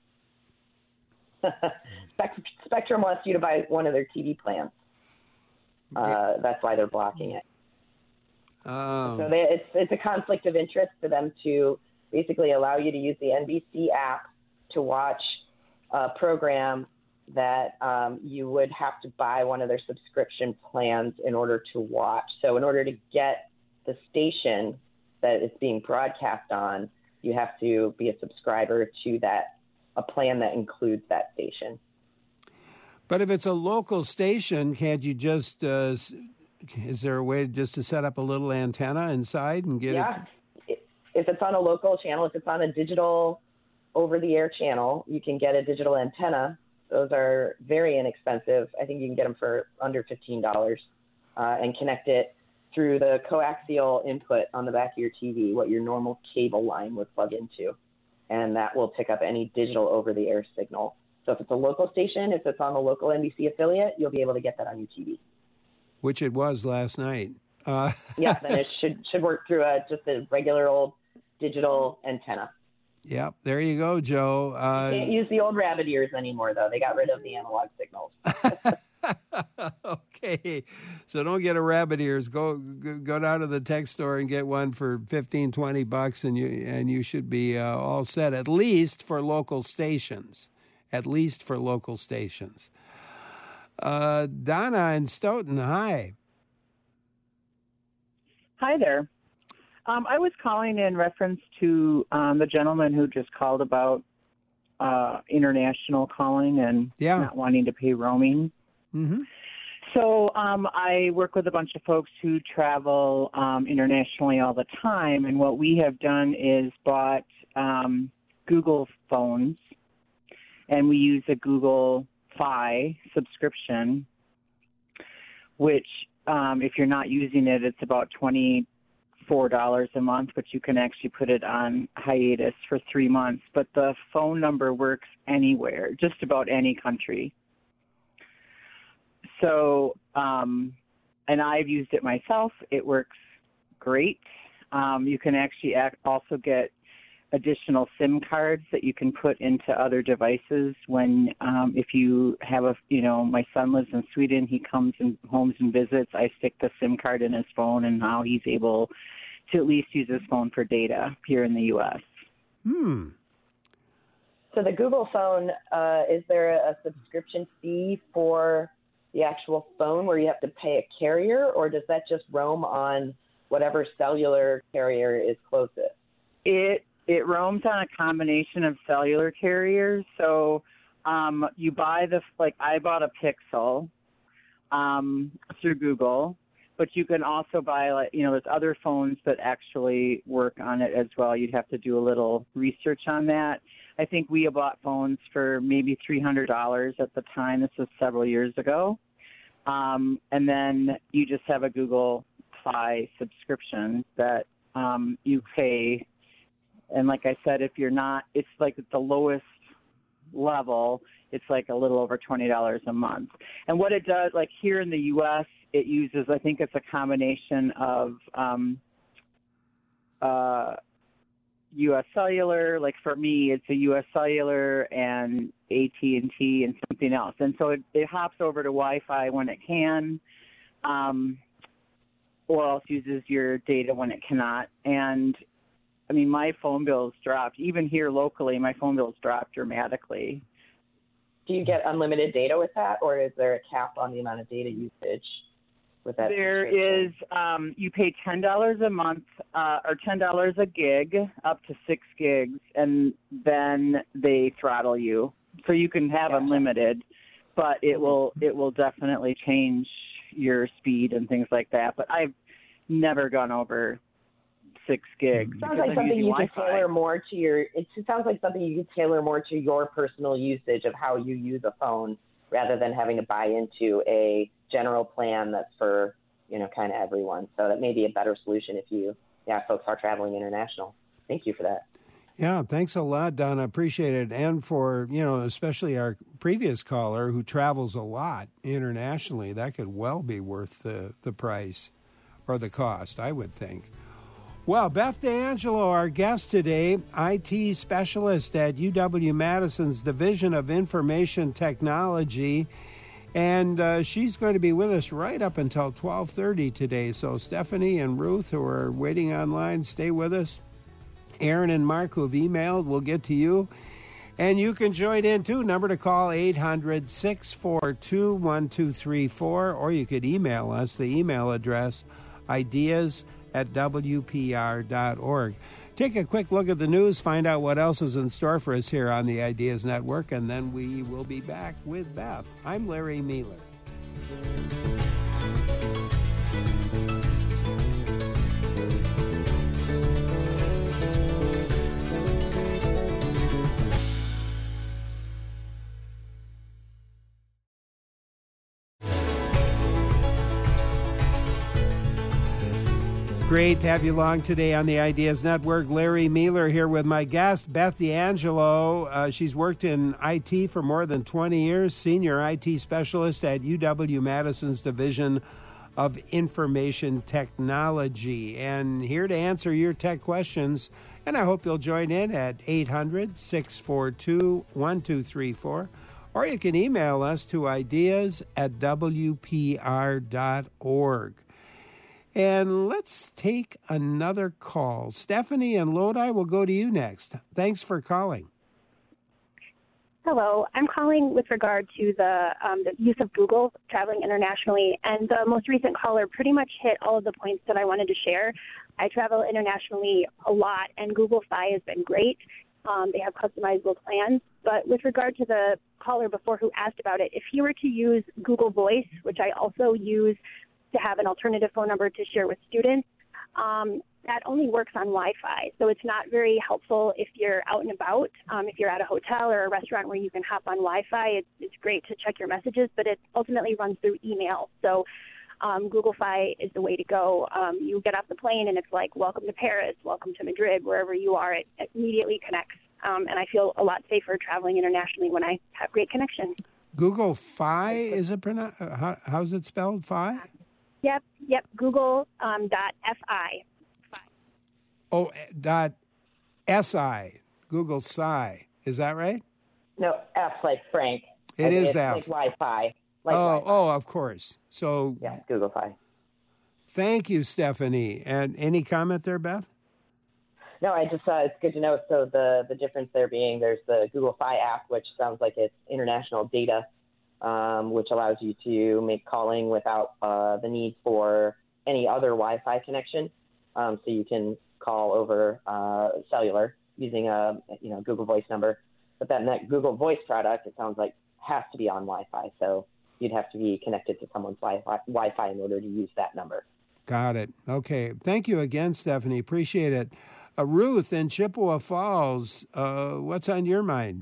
Spectrum wants you to buy one of their TV plans. That's why they're blocking it. So it's a conflict of interest for them to basically allow you to use the NBC app to watch a program that you would have to buy one of their subscription plans in order to watch. So in order to get the station that it's being broadcast on, you have to be a subscriber to a plan that includes that station. But if it's a local station, can't you just, is there a way just to set up a little antenna inside and get it? If it's on a local channel, if it's on a digital over-the-air channel, you can get a digital antenna. Those are very inexpensive. I think you can get them for under $15 and connect it through the coaxial input on the back of your TV, what your normal cable line would plug into. And that will pick up any digital over-the-air signal. So if it's a local station, if it's on the local NBC affiliate, you'll be able to get that on your TV. Which it was last night. Yeah, then it should work through just a regular old digital antenna. Yep, there you go, Joe. You can't use the old rabbit ears anymore, though. They got rid of the analog signals. Okay, so don't get a rabbit ears. Go down to the tech store and get one for $15-$20, and you should be all set. At least for local stations. Donna in Stoughton, hi. Hi there. I was calling in reference to the gentleman who just called about international calling and not wanting to pay roaming. Mm-hmm. So I work with a bunch of folks who travel internationally all the time, and what we have done is bought Google phones, and we use a Google Fi subscription, which if you're not using it, it's about $24 a month, but you can actually put it on hiatus for 3 months. But the phone number works anywhere, just about any country. So, and I've used it myself. It works great. You can actually also get additional SIM cards that you can put into other devices when, if you have my son lives in Sweden, he comes and homes and visits. I stick the SIM card in his phone, and now he's able to at least use his phone for data here in the U.S. So the Google phone, is there a subscription fee for the actual phone where you have to pay a carrier, or does that just roam on whatever cellular carrier is closest? It roams on a combination of cellular carriers. So you buy I bought a Pixel through Google, but you can also buy there's other phones that actually work on it as well. You'd have to do a little research on that. I think we bought phones for maybe $300 at the time. This was several years ago. And then you just have a Google Fi subscription that you pay. And like I said, if you're not, it's like at the lowest level, it's like a little over $20 a month. And what it does, like here in the U.S., it uses, I think it's a combination of U.S. Cellular. Like for me, it's a U.S. Cellular and AT&T and something else. And so it hops over to Wi-Fi when it can, or else uses your data when it cannot. And I mean, my phone bills dropped. Even here locally, my phone bills dropped dramatically. Do you get unlimited data with that, or is there a cap on the amount of data usage with that? There is, you pay $10 a month or $10 a gig, up to 6 gigs, and then they throttle you. So you can have unlimited, but it will definitely change your speed and things like that. But I've never gone over 6 gigs. It sounds like something you can tailor more to your. It sounds like something you can tailor more to your personal usage of how you use a phone, rather than having to buy into a general plan that's for kind of everyone. So that may be a better solution if folks are traveling international. Thank you for that. Yeah, thanks a lot, Donna. Appreciate it. And for, especially our previous caller who travels a lot internationally, that could well be worth the price or the cost, I would think. Well, Beth D'Angelo, our guest today, IT specialist at UW-Madison's Division of Information Technology, and she's going to be with us right up until 12:30 today. So Stephanie and Ruth, who are waiting online, stay with us. Aaron and Mark, who have emailed, will get to you. And you can join in, too. Number to call, 800-642-1234, or you could email us. The email address, ideas@wpr.org. Take a quick look at the news, find out what else is in store for us here on the Ideas Network, and then we will be back with Beth. I'm Larry Mueller. Great to have you along today on the Ideas Network. Larry Mueller here with my guest, Beth D'Angelo. She's worked in IT for more than 20 years, senior IT specialist at UW-Madison's Division of Information Technology. And here to answer your tech questions, and I hope you'll join in at 800-642-1234, or you can email us to ideas@wpr.org. And let's take another call. Stephanie and Lodi will go to you next. Thanks for calling. Hello. I'm calling with regard to the use of Google traveling internationally. And the most recent caller pretty much hit all of the points that I wanted to share. I travel internationally a lot, and Google Fi has been great. They have customizable plans. But with regard to the caller before who asked about it, if he were to use Google Voice, which I also use to have an alternative phone number to share with students, that only works on Wi-Fi. So it's not very helpful if you're out and about. If you're at a hotel or a restaurant where you can hop on Wi-Fi, it's great to check your messages, but it ultimately runs through email. So Google Fi is the way to go. You get off the plane and it's like, welcome to Paris, welcome to Madrid, wherever you are, it immediately connects. And I feel a lot safer traveling internationally when I have great connection. Google Fi, is it pronounced? How's it spelled, Fi? Yep. Google.fi. Oh, .si. Google Psi. Is that right? No, F like Frank. It is it's F. like Wi-Fi. Of course. So yeah, Google Fi. Thank you, Stephanie. And any comment there, Beth? No, I just it's good to know. So the difference there being there's the Google Fi app, which sounds like it's international data, which allows you to make calling without the need for any other Wi-Fi connection. So you can call over cellular using a Google Voice number. But then that Google Voice product, it sounds like, has to be on Wi-Fi. So you'd have to be connected to someone's Wi-Fi in order to use that number. Got it. Okay. Thank you again, Stephanie. Appreciate it. Ruth in Chippewa Falls, what's on your mind?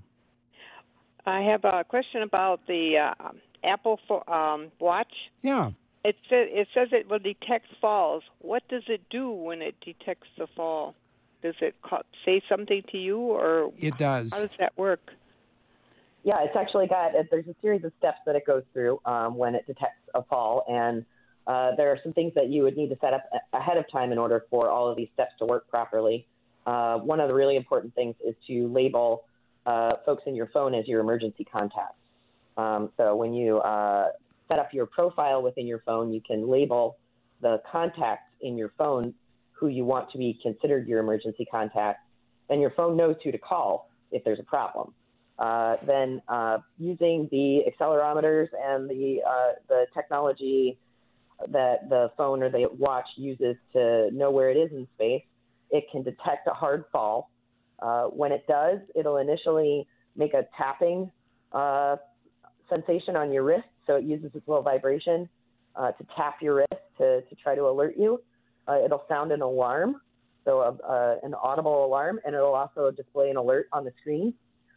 I have a question about the Apple Watch. Yeah. It says it will detect falls. What does it do when it detects the fall? Does it say something to you, or it does? How does that work? Yeah, it's actually there's a series of steps that it goes through when it detects a fall, and there are some things that you would need to set up ahead of time in order for all of these steps to work properly. One of the really important things is to label folks in your phone as your emergency contacts. So when you set up your profile within your phone, you can label the contacts in your phone who you want to be considered your emergency contact, and your phone knows who to call if there's a problem. Then using the accelerometers and the technology that the phone or the watch uses to know where it is in space, it can detect a hard fall. When it does, it'll initially make a tapping sensation on your wrist, so it uses its little vibration to tap your wrist to try to alert you. It'll sound an alarm, so an audible alarm, and it'll also display an alert on the screen.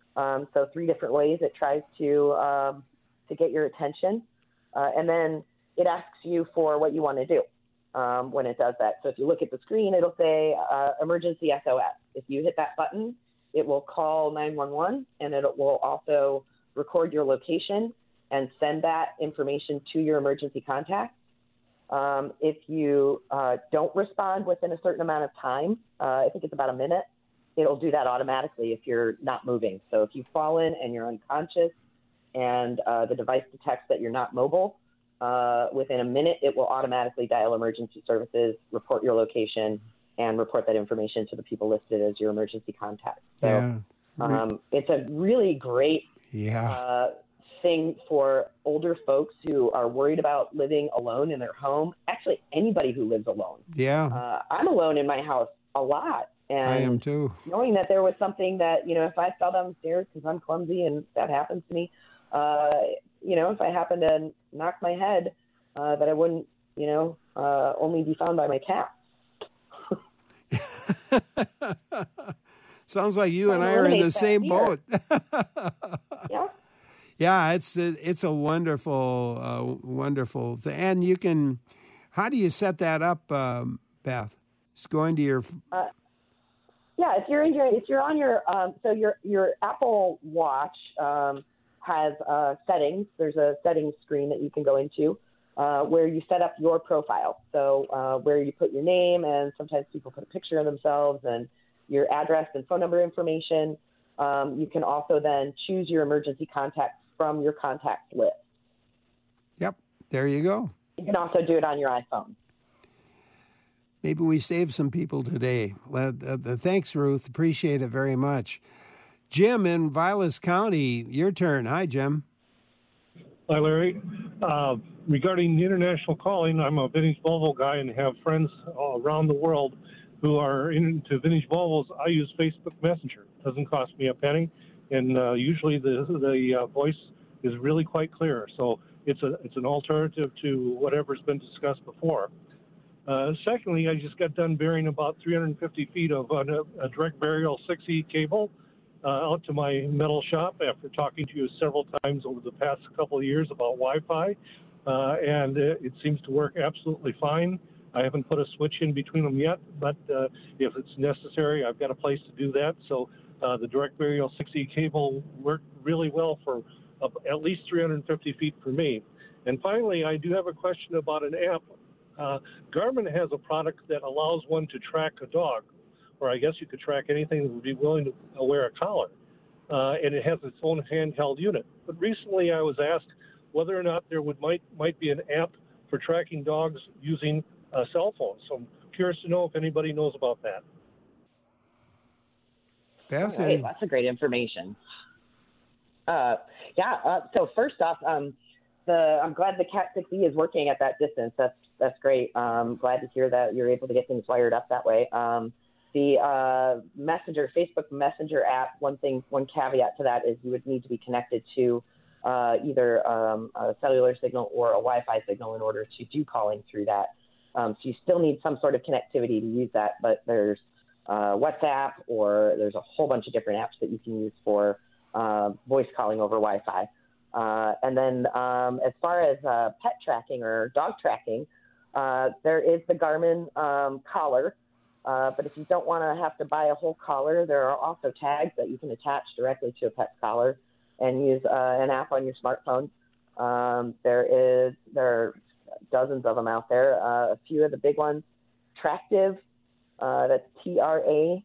So 3 different ways it tries to get your attention. And then it asks you for what you want to do when it does that. So if you look at the screen, it'll say emergency SOS. If you hit that button, it will call 911, and it will also record your location and send that information to your emergency contact. If you don't respond within a certain amount of time, I think it's about a minute, it'll do that automatically if you're not moving. So if you've fallen and you're unconscious and the device detects that you're not mobile, within a minute, it will automatically dial emergency services, report your location, and report that information to the people listed as your emergency contact. So it's a really great thing for older folks who are worried about living alone in their home. Actually, anybody who lives alone. Yeah. I'm alone in my house a lot. And I am too. Knowing that there was something that, if I fell down the stairs because I'm clumsy and that happens to me, if I happen to knock my head, that I wouldn't, only be found by my cat. Sounds like you and I are in the same boat. Yeah. Yeah, it's a wonderful thing. And you can, how do you set that up, Beth? Just going to your. Yeah, if you're on your, so your Apple Watch has settings. There's a settings screen that you can go into where you set up your profile. So where you put your name, and sometimes people put a picture of themselves and your address and phone number information. You can also then choose your emergency contacts from your contacts list. Yep, there you go. You can also do it on your iPhone. Maybe we saved some people today. Thanks, Ruth. Appreciate it very much. Jim in Vilas County, your turn. Hi, Jim. Hi, Larry. Regarding the international calling, I'm a vintage Volvo guy and have friends around the world who are into vintage Volvos. I use Facebook Messenger. It doesn't cost me a penny, and usually the voice is really quite clear. So it's an alternative to whatever's been discussed before. Secondly, I just got done burying about 350 feet of a direct burial 6E cable out to my metal shop after talking to you several times over the past couple of years about Wi-Fi, and it seems to work absolutely fine. I haven't put a switch in between them yet, but if it's necessary, I've got a place to do that. So the direct burial 6E cable worked really well for at least 350 feet for me. And finally, I do have a question about an app. Garmin has a product that allows one to track a dog, or I guess you could track anything that would be willing to wear a collar, and it has its own handheld unit. But recently I was asked whether or not there might be an app for tracking dogs using a cell phone. So I'm curious to know if anybody knows about that. Beth, right, that's a great information. So first off, I'm glad the Cat 6E is working at that distance. That's great. Glad to hear that you're able to get things wired up that way. The Facebook Messenger app, one caveat to that is you would need to be connected to either a cellular signal or a Wi-Fi signal in order to do calling through that. So you still need some sort of connectivity to use that, but there's WhatsApp, or there's a whole bunch of different apps that you can use for voice calling over Wi-Fi. And then as far as pet tracking or dog tracking, there is the Garmin collar. But if you don't want to have to buy a whole collar, there are also tags that you can attach directly to a pet's collar and use an app on your smartphone. There are dozens of them out there. A few of the big ones, Tractive, that's Tractive.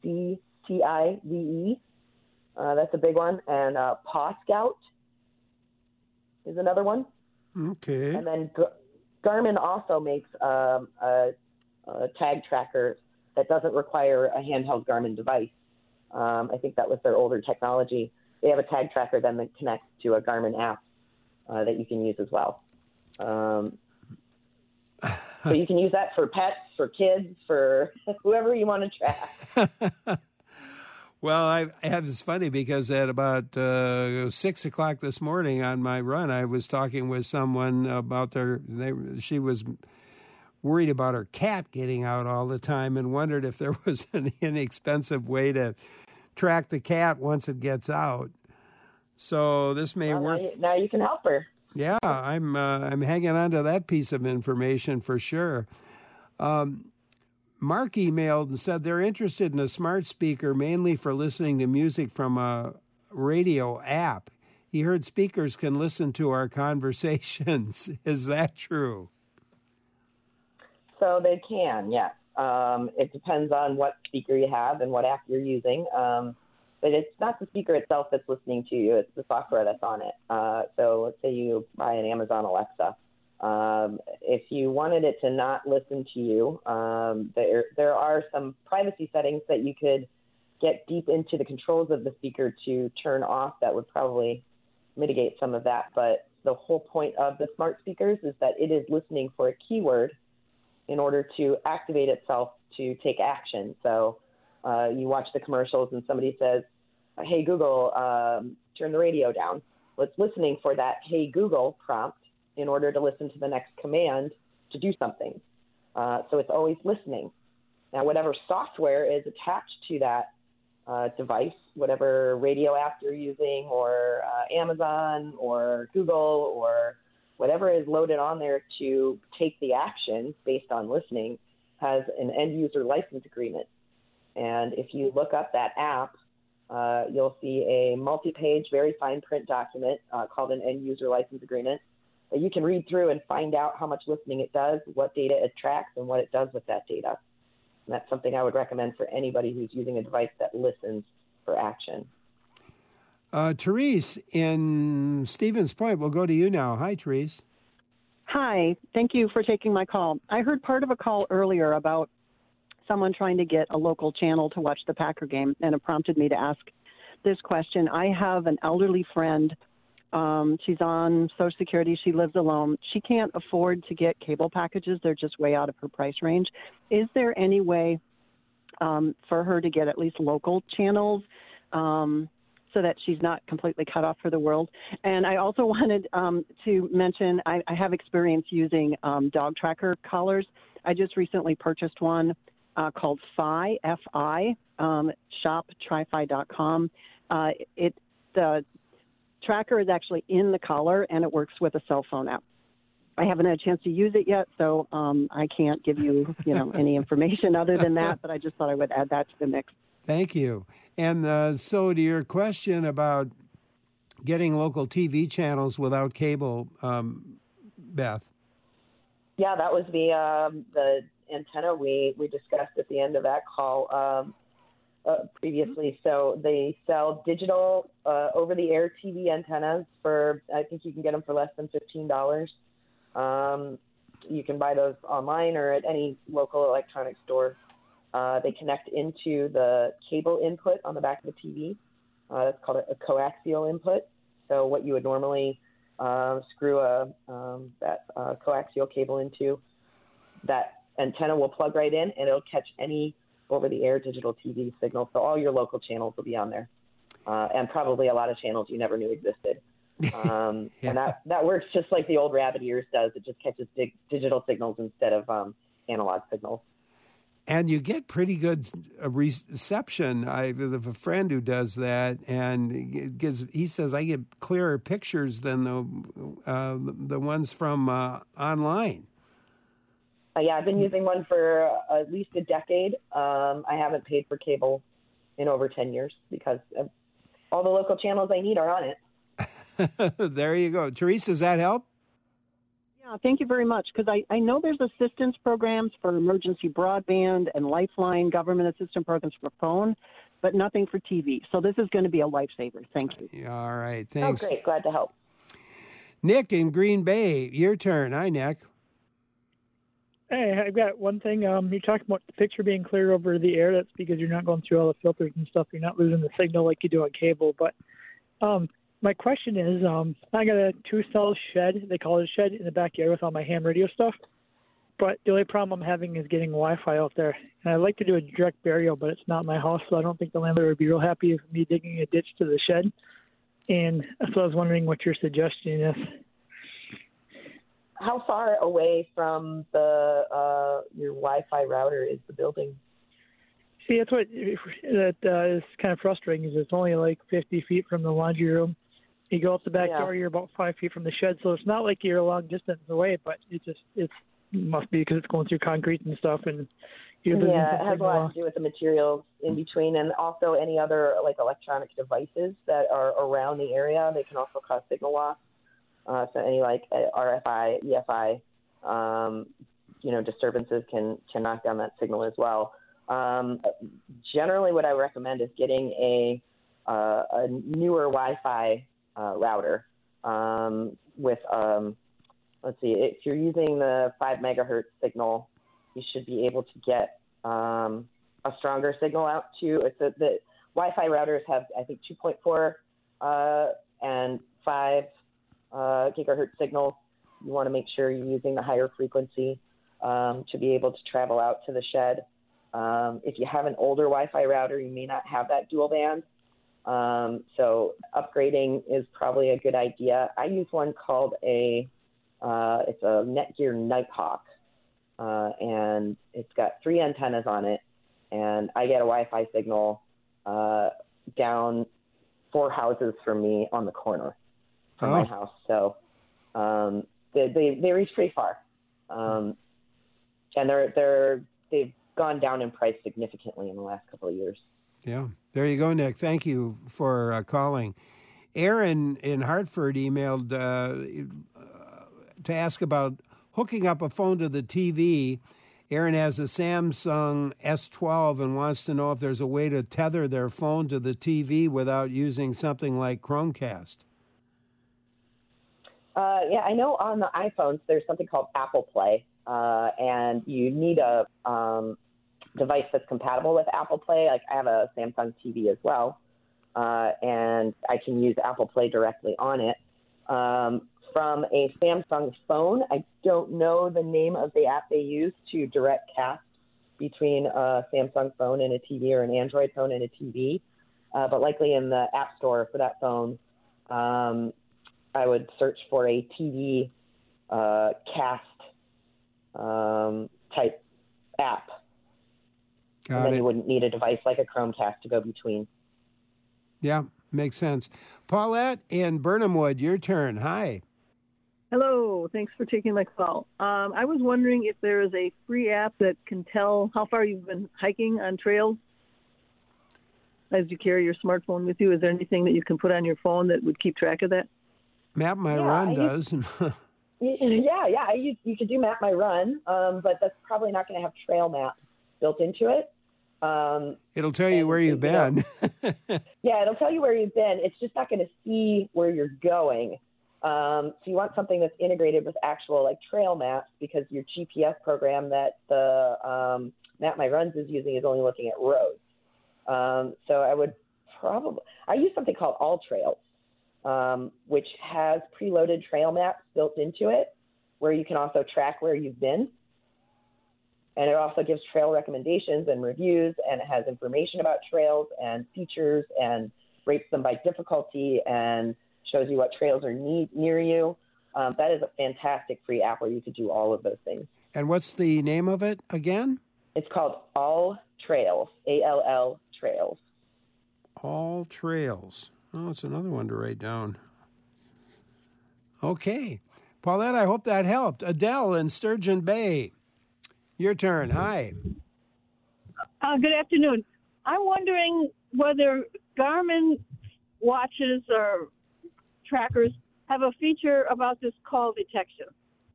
That's a big one. And Paw Scout is another one. Okay. And then Garmin also makes a tag tracker that doesn't require a handheld Garmin device. I think that was their older technology. They have a tag tracker then that connects to a Garmin app that you can use as well. So you can use that for pets, for kids, for whoever you want to track. Well, it's funny because at about 6 o'clock this morning on my run, I was talking with someone about she was worried about her cat getting out all the time and wondered if there was an inexpensive way to track the cat once it gets out. So this may work. Now you can help her. Yeah, I'm hanging on to that piece of information for sure. Mark emailed and said they're interested in a smart speaker mainly for listening to music from a radio app. He heard speakers can listen to our conversations. Is that true? So they can, yes. It depends on what speaker you have and what app you're using. But it's not the speaker itself that's listening to you. It's the software that's on it. So let's say you buy an Amazon Alexa. If you wanted it to not listen to you, there are some privacy settings that you could get deep into the controls of the speaker to turn off. That would probably mitigate some of that. But the whole point of the smart speakers is that it is listening for a keyword in order to activate itself to take action. So you watch the commercials and somebody says, "Hey, Google, turn the radio down." Well, it's listening for that "Hey, Google" prompt in order to listen to the next command to do something. So it's always listening. Now, whatever software is attached to that device, whatever radio app you're using, or Amazon or Google or whatever is loaded on there to take the action based on listening, has an end user license agreement. And if you look up that app, you'll see a multi-page, very fine print document called an end user license agreement that you can read through and find out how much listening it does, what data it tracks, and what it does with that data. And that's something I would recommend for anybody who's using a device that listens for action. Therese in Stevens Point, we'll go to you now. Hi, Therese. Hi. Thank you for taking my call. I heard part of a call earlier about someone trying to get a local channel to watch the Packer game, and it prompted me to ask this question. I have an elderly friend. She's on Social Security. She lives alone. She can't afford to get cable packages. They're just way out of her price range. Is there any way for her to get at least local channels so that she's not completely cut off for the world? And I also wanted to mention I have experience using dog tracker collars. I just recently purchased one called Fi, F-I, shoptryfi.com. The tracker is actually in the collar, and it works with a cell phone app. I haven't had a chance to use it yet, so I can't give you, any information other than that, but I just thought I would add that to the mix. Thank you. And so to your question about getting local TV channels without cable, Beth. Yeah, that was the antenna we discussed at the end of that call previously. So they sell digital over-the-air TV antennas for, I think you can get them for less than $15. You can buy those online or at any local electronic store. They connect into the cable input on the back of the TV. That's called a coaxial input. So what you would normally screw that coaxial cable into, that antenna will plug right in, and it'll catch any over-the-air digital TV signal. So all your local channels will be on there, and probably a lot of channels you never knew existed. And that works just like the old rabbit ears does. It just catches digital signals instead of analog signals. And you get pretty good reception. I have a friend who does that, and he says I get clearer pictures than the ones from online. Yeah, I've been using one for at least a decade. I haven't paid for cable in over 10 years because all the local channels I need are on it. There you go. Therese, does that help? Yeah, thank you very much, because I know there's assistance programs for emergency broadband and Lifeline government assistance programs for phone, but nothing for TV. So this is going to be a lifesaver. Thank you. All right, thanks. Oh, great. Glad to help. Nick in Green Bay, your turn. Hi, Nick. Hey, I've got one thing. You talked about the picture being clear over the air. That's because you're not going through all the filters and stuff. You're not losing the signal like you do on cable. But my question is, I got a 2-cell shed. They call it a shed in the backyard with all my ham radio stuff. But the only problem I'm having is getting Wi-Fi out there. And I'd like to do a direct burial, but it's not my house, so I don't think the landlord would be real happy with me digging a ditch to the shed. And so I was wondering what your suggestion is. How far away from your Wi-Fi router is the building? See, that's what is kind of frustrating. Is it's only like 50 feet from the laundry room, You go out the back door, you're about 5 feet from the shed, so it's not like you're a long distance away, but it must be because it's going through concrete and stuff, and you're losing Yeah, it some has a signal lot off. to do with the materials in between, and also any other like electronic devices that are around the area. They can also cause signal loss. So any like RFI, EFI, disturbances can knock down that signal as well. Generally, what I recommend is getting a newer Wi-Fi router with, let's see, if you're using the 5 megahertz signal, you should be able to get a stronger signal out to the Wi-Fi routers have, I think, 2.4 and 5 gigahertz signals. You want to make sure you're using the higher frequency to be able to travel out to the shed. If you have an older Wi-Fi router, you may not have that dual band. So upgrading is probably a good idea. I use one called it's a Netgear Nighthawk, and it's got 3 antennas on it, and I get a Wi-Fi signal down 4 houses from me on the corner from my house. So they reach pretty far, and they've gone down in price significantly in the last couple of years. Yeah. There you go, Nick. Thank you for calling. Aaron in Hartford emailed to ask about hooking up a phone to the TV. Aaron has a Samsung S12 and wants to know if there's a way to tether their phone to the TV without using something like Chromecast. Yeah, I know on the iPhones there's something called Apple Play, and you need a device that's compatible with Apple Play. Like I have a Samsung TV as well, and I can use Apple Play directly on it. From a Samsung phone, I don't know the name of the app they use to direct cast between a Samsung phone and a TV or an Android phone and a TV, but likely in the App Store for that phone, I would search for a TV cast type app. Got and then it. you wouldn't need a device like a Chromecast to go between. Yeah, makes sense. Paulette in Burnhamwood, your turn. Hi. Hello, thanks for taking my call. I was wondering if there is a free app that can tell how far you've been hiking on trails as you carry your smartphone with you. Is there anything that you can put on your phone that would keep track of that? Map My Run does. You could do Map My Run, but that's probably not going to have trail maps built into it. It'll tell you where you've been. Yeah, it'll tell you where you've been. It's just not going to see where you're going. So you want something that's integrated with actual like trail maps, because your GPS program that the Map My Runs is using is only looking at roads. So I use something called All Trails, which has preloaded trail maps built into it, where you can also track where you've been. And it also gives trail recommendations and reviews, and it has information about trails and features and rates them by difficulty and shows you what trails are near you. That is a fantastic free app where you could do all of those things. And what's the name of it again? It's called All Trails, ALL Trails. All Trails. Oh, it's another one to write down. Okay. Paulette, I hope that helped. Adele in Sturgeon Bay. Your turn. Hi. Good afternoon. I'm wondering whether Garmin watches or trackers have a feature about this call detection.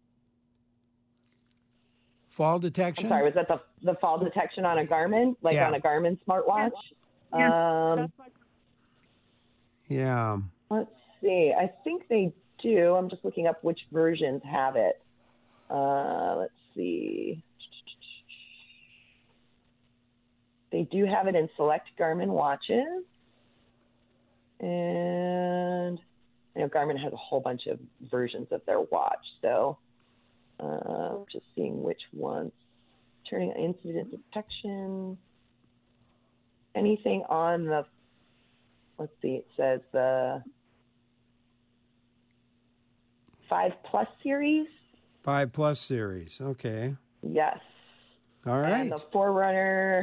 Fall detection? I'm sorry, was that the fall detection on a Garmin? Like on a Garmin smartwatch? Yeah. Let's see. I think they do. I'm just looking up which versions have it. Let's see. They do have it in select Garmin watches. And I know Garmin has a whole bunch of versions of their watch. So just seeing which ones. Turning incident detection. Anything on the, let's see, it says the 5 Plus series. 5 Plus series. Okay. Yes. All right. And the Forerunner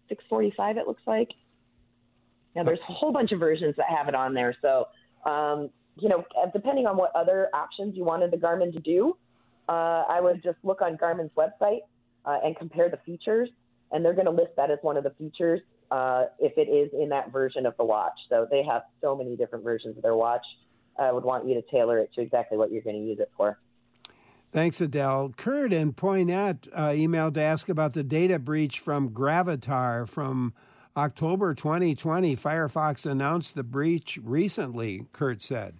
645, it looks like. Yeah, there's a whole bunch of versions that have it on there. So depending on what other options you wanted the Garmin to do, I would just look on Garmin's website and compare the features, and they're going to list that as one of the features if it is in that version of the watch. So they have so many different versions of their watch. I would want you to tailor it to exactly what you're going to use it for. Thanks, Adele. Kurt in Poynette emailed to ask about the data breach from Gravatar from October 2020. Firefox announced the breach recently, Kurt said.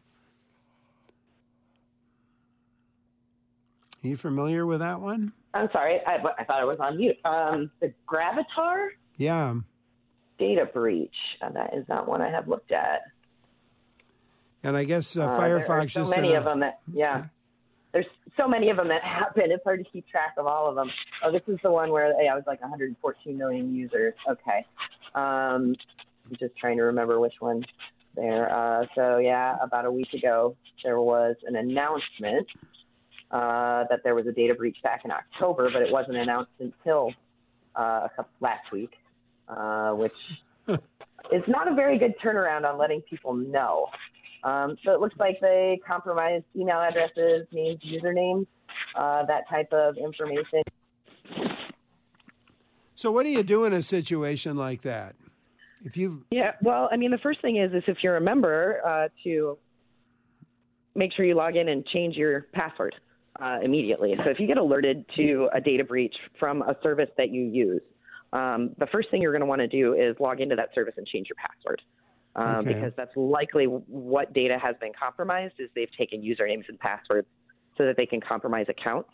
Are you familiar with that one? I'm sorry. I thought I was on mute. The Gravatar? Yeah. Data breach. That is not one I have looked at. And I guess Firefox there are so many of them that, yeah. There's so many of them that happen. It's hard to keep track of all of them. Oh, this is the one where I was like 114 million users. Okay. I'm just trying to remember which one there. So, yeah, about a week ago, there was an announcement that there was a data breach back in October, but it wasn't announced until last week, which is not a very good turnaround on letting people know. So it looks like they compromised email addresses, names, usernames, that type of information. So what do you do in a situation like that? Yeah, well, I mean, the first thing is if you're a member, to make sure you log in and change your password immediately. So if you get alerted to a data breach from a service that you use, the first thing you're going to want to do is log into that service and change your password. Because that's likely what data has been compromised is they've taken usernames and passwords so that they can compromise accounts.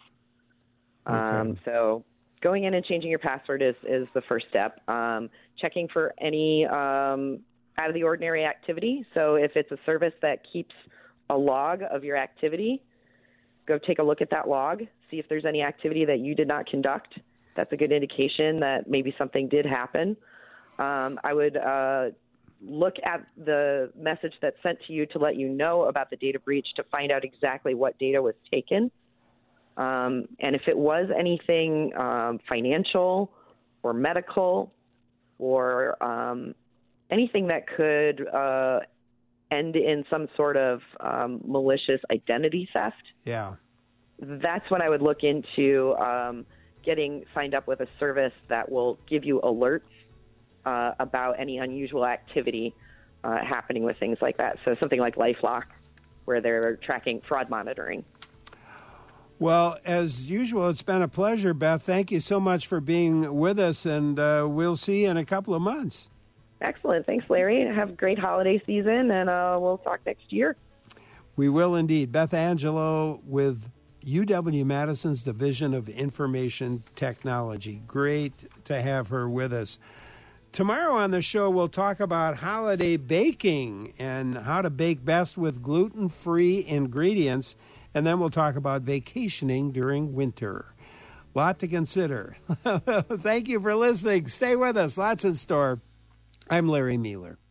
So going in and changing your password is the first step. Checking for any out of the ordinary activity. So if it's a service that keeps a log of your activity, go take a look at that log, see if there's any activity that you did not conduct. That's a good indication that maybe something did happen. I would look at the message that's sent to you to let you know about the data breach to find out exactly what data was taken. And if it was anything financial or medical or anything that could end in some sort of malicious identity theft, that's when I would look into getting signed up with a service that will give you alerts about any unusual activity happening with things like that. So something like LifeLock, where they're tracking fraud monitoring. Well, as usual, it's been a pleasure, Beth. Thank you so much for being with us, and we'll see you in a couple of months. Excellent. Thanks, Larry. Have a great holiday season, and we'll talk next year. We will indeed. Beth Angelo with UW-Madison's Division of Information Technology. Great to have her with us. Tomorrow on the show, we'll talk about holiday baking and how to bake best with gluten-free ingredients. And then we'll talk about vacationing during winter. Lot to consider. Thank you for listening. Stay with us. Lots in store. I'm Larry Mueller.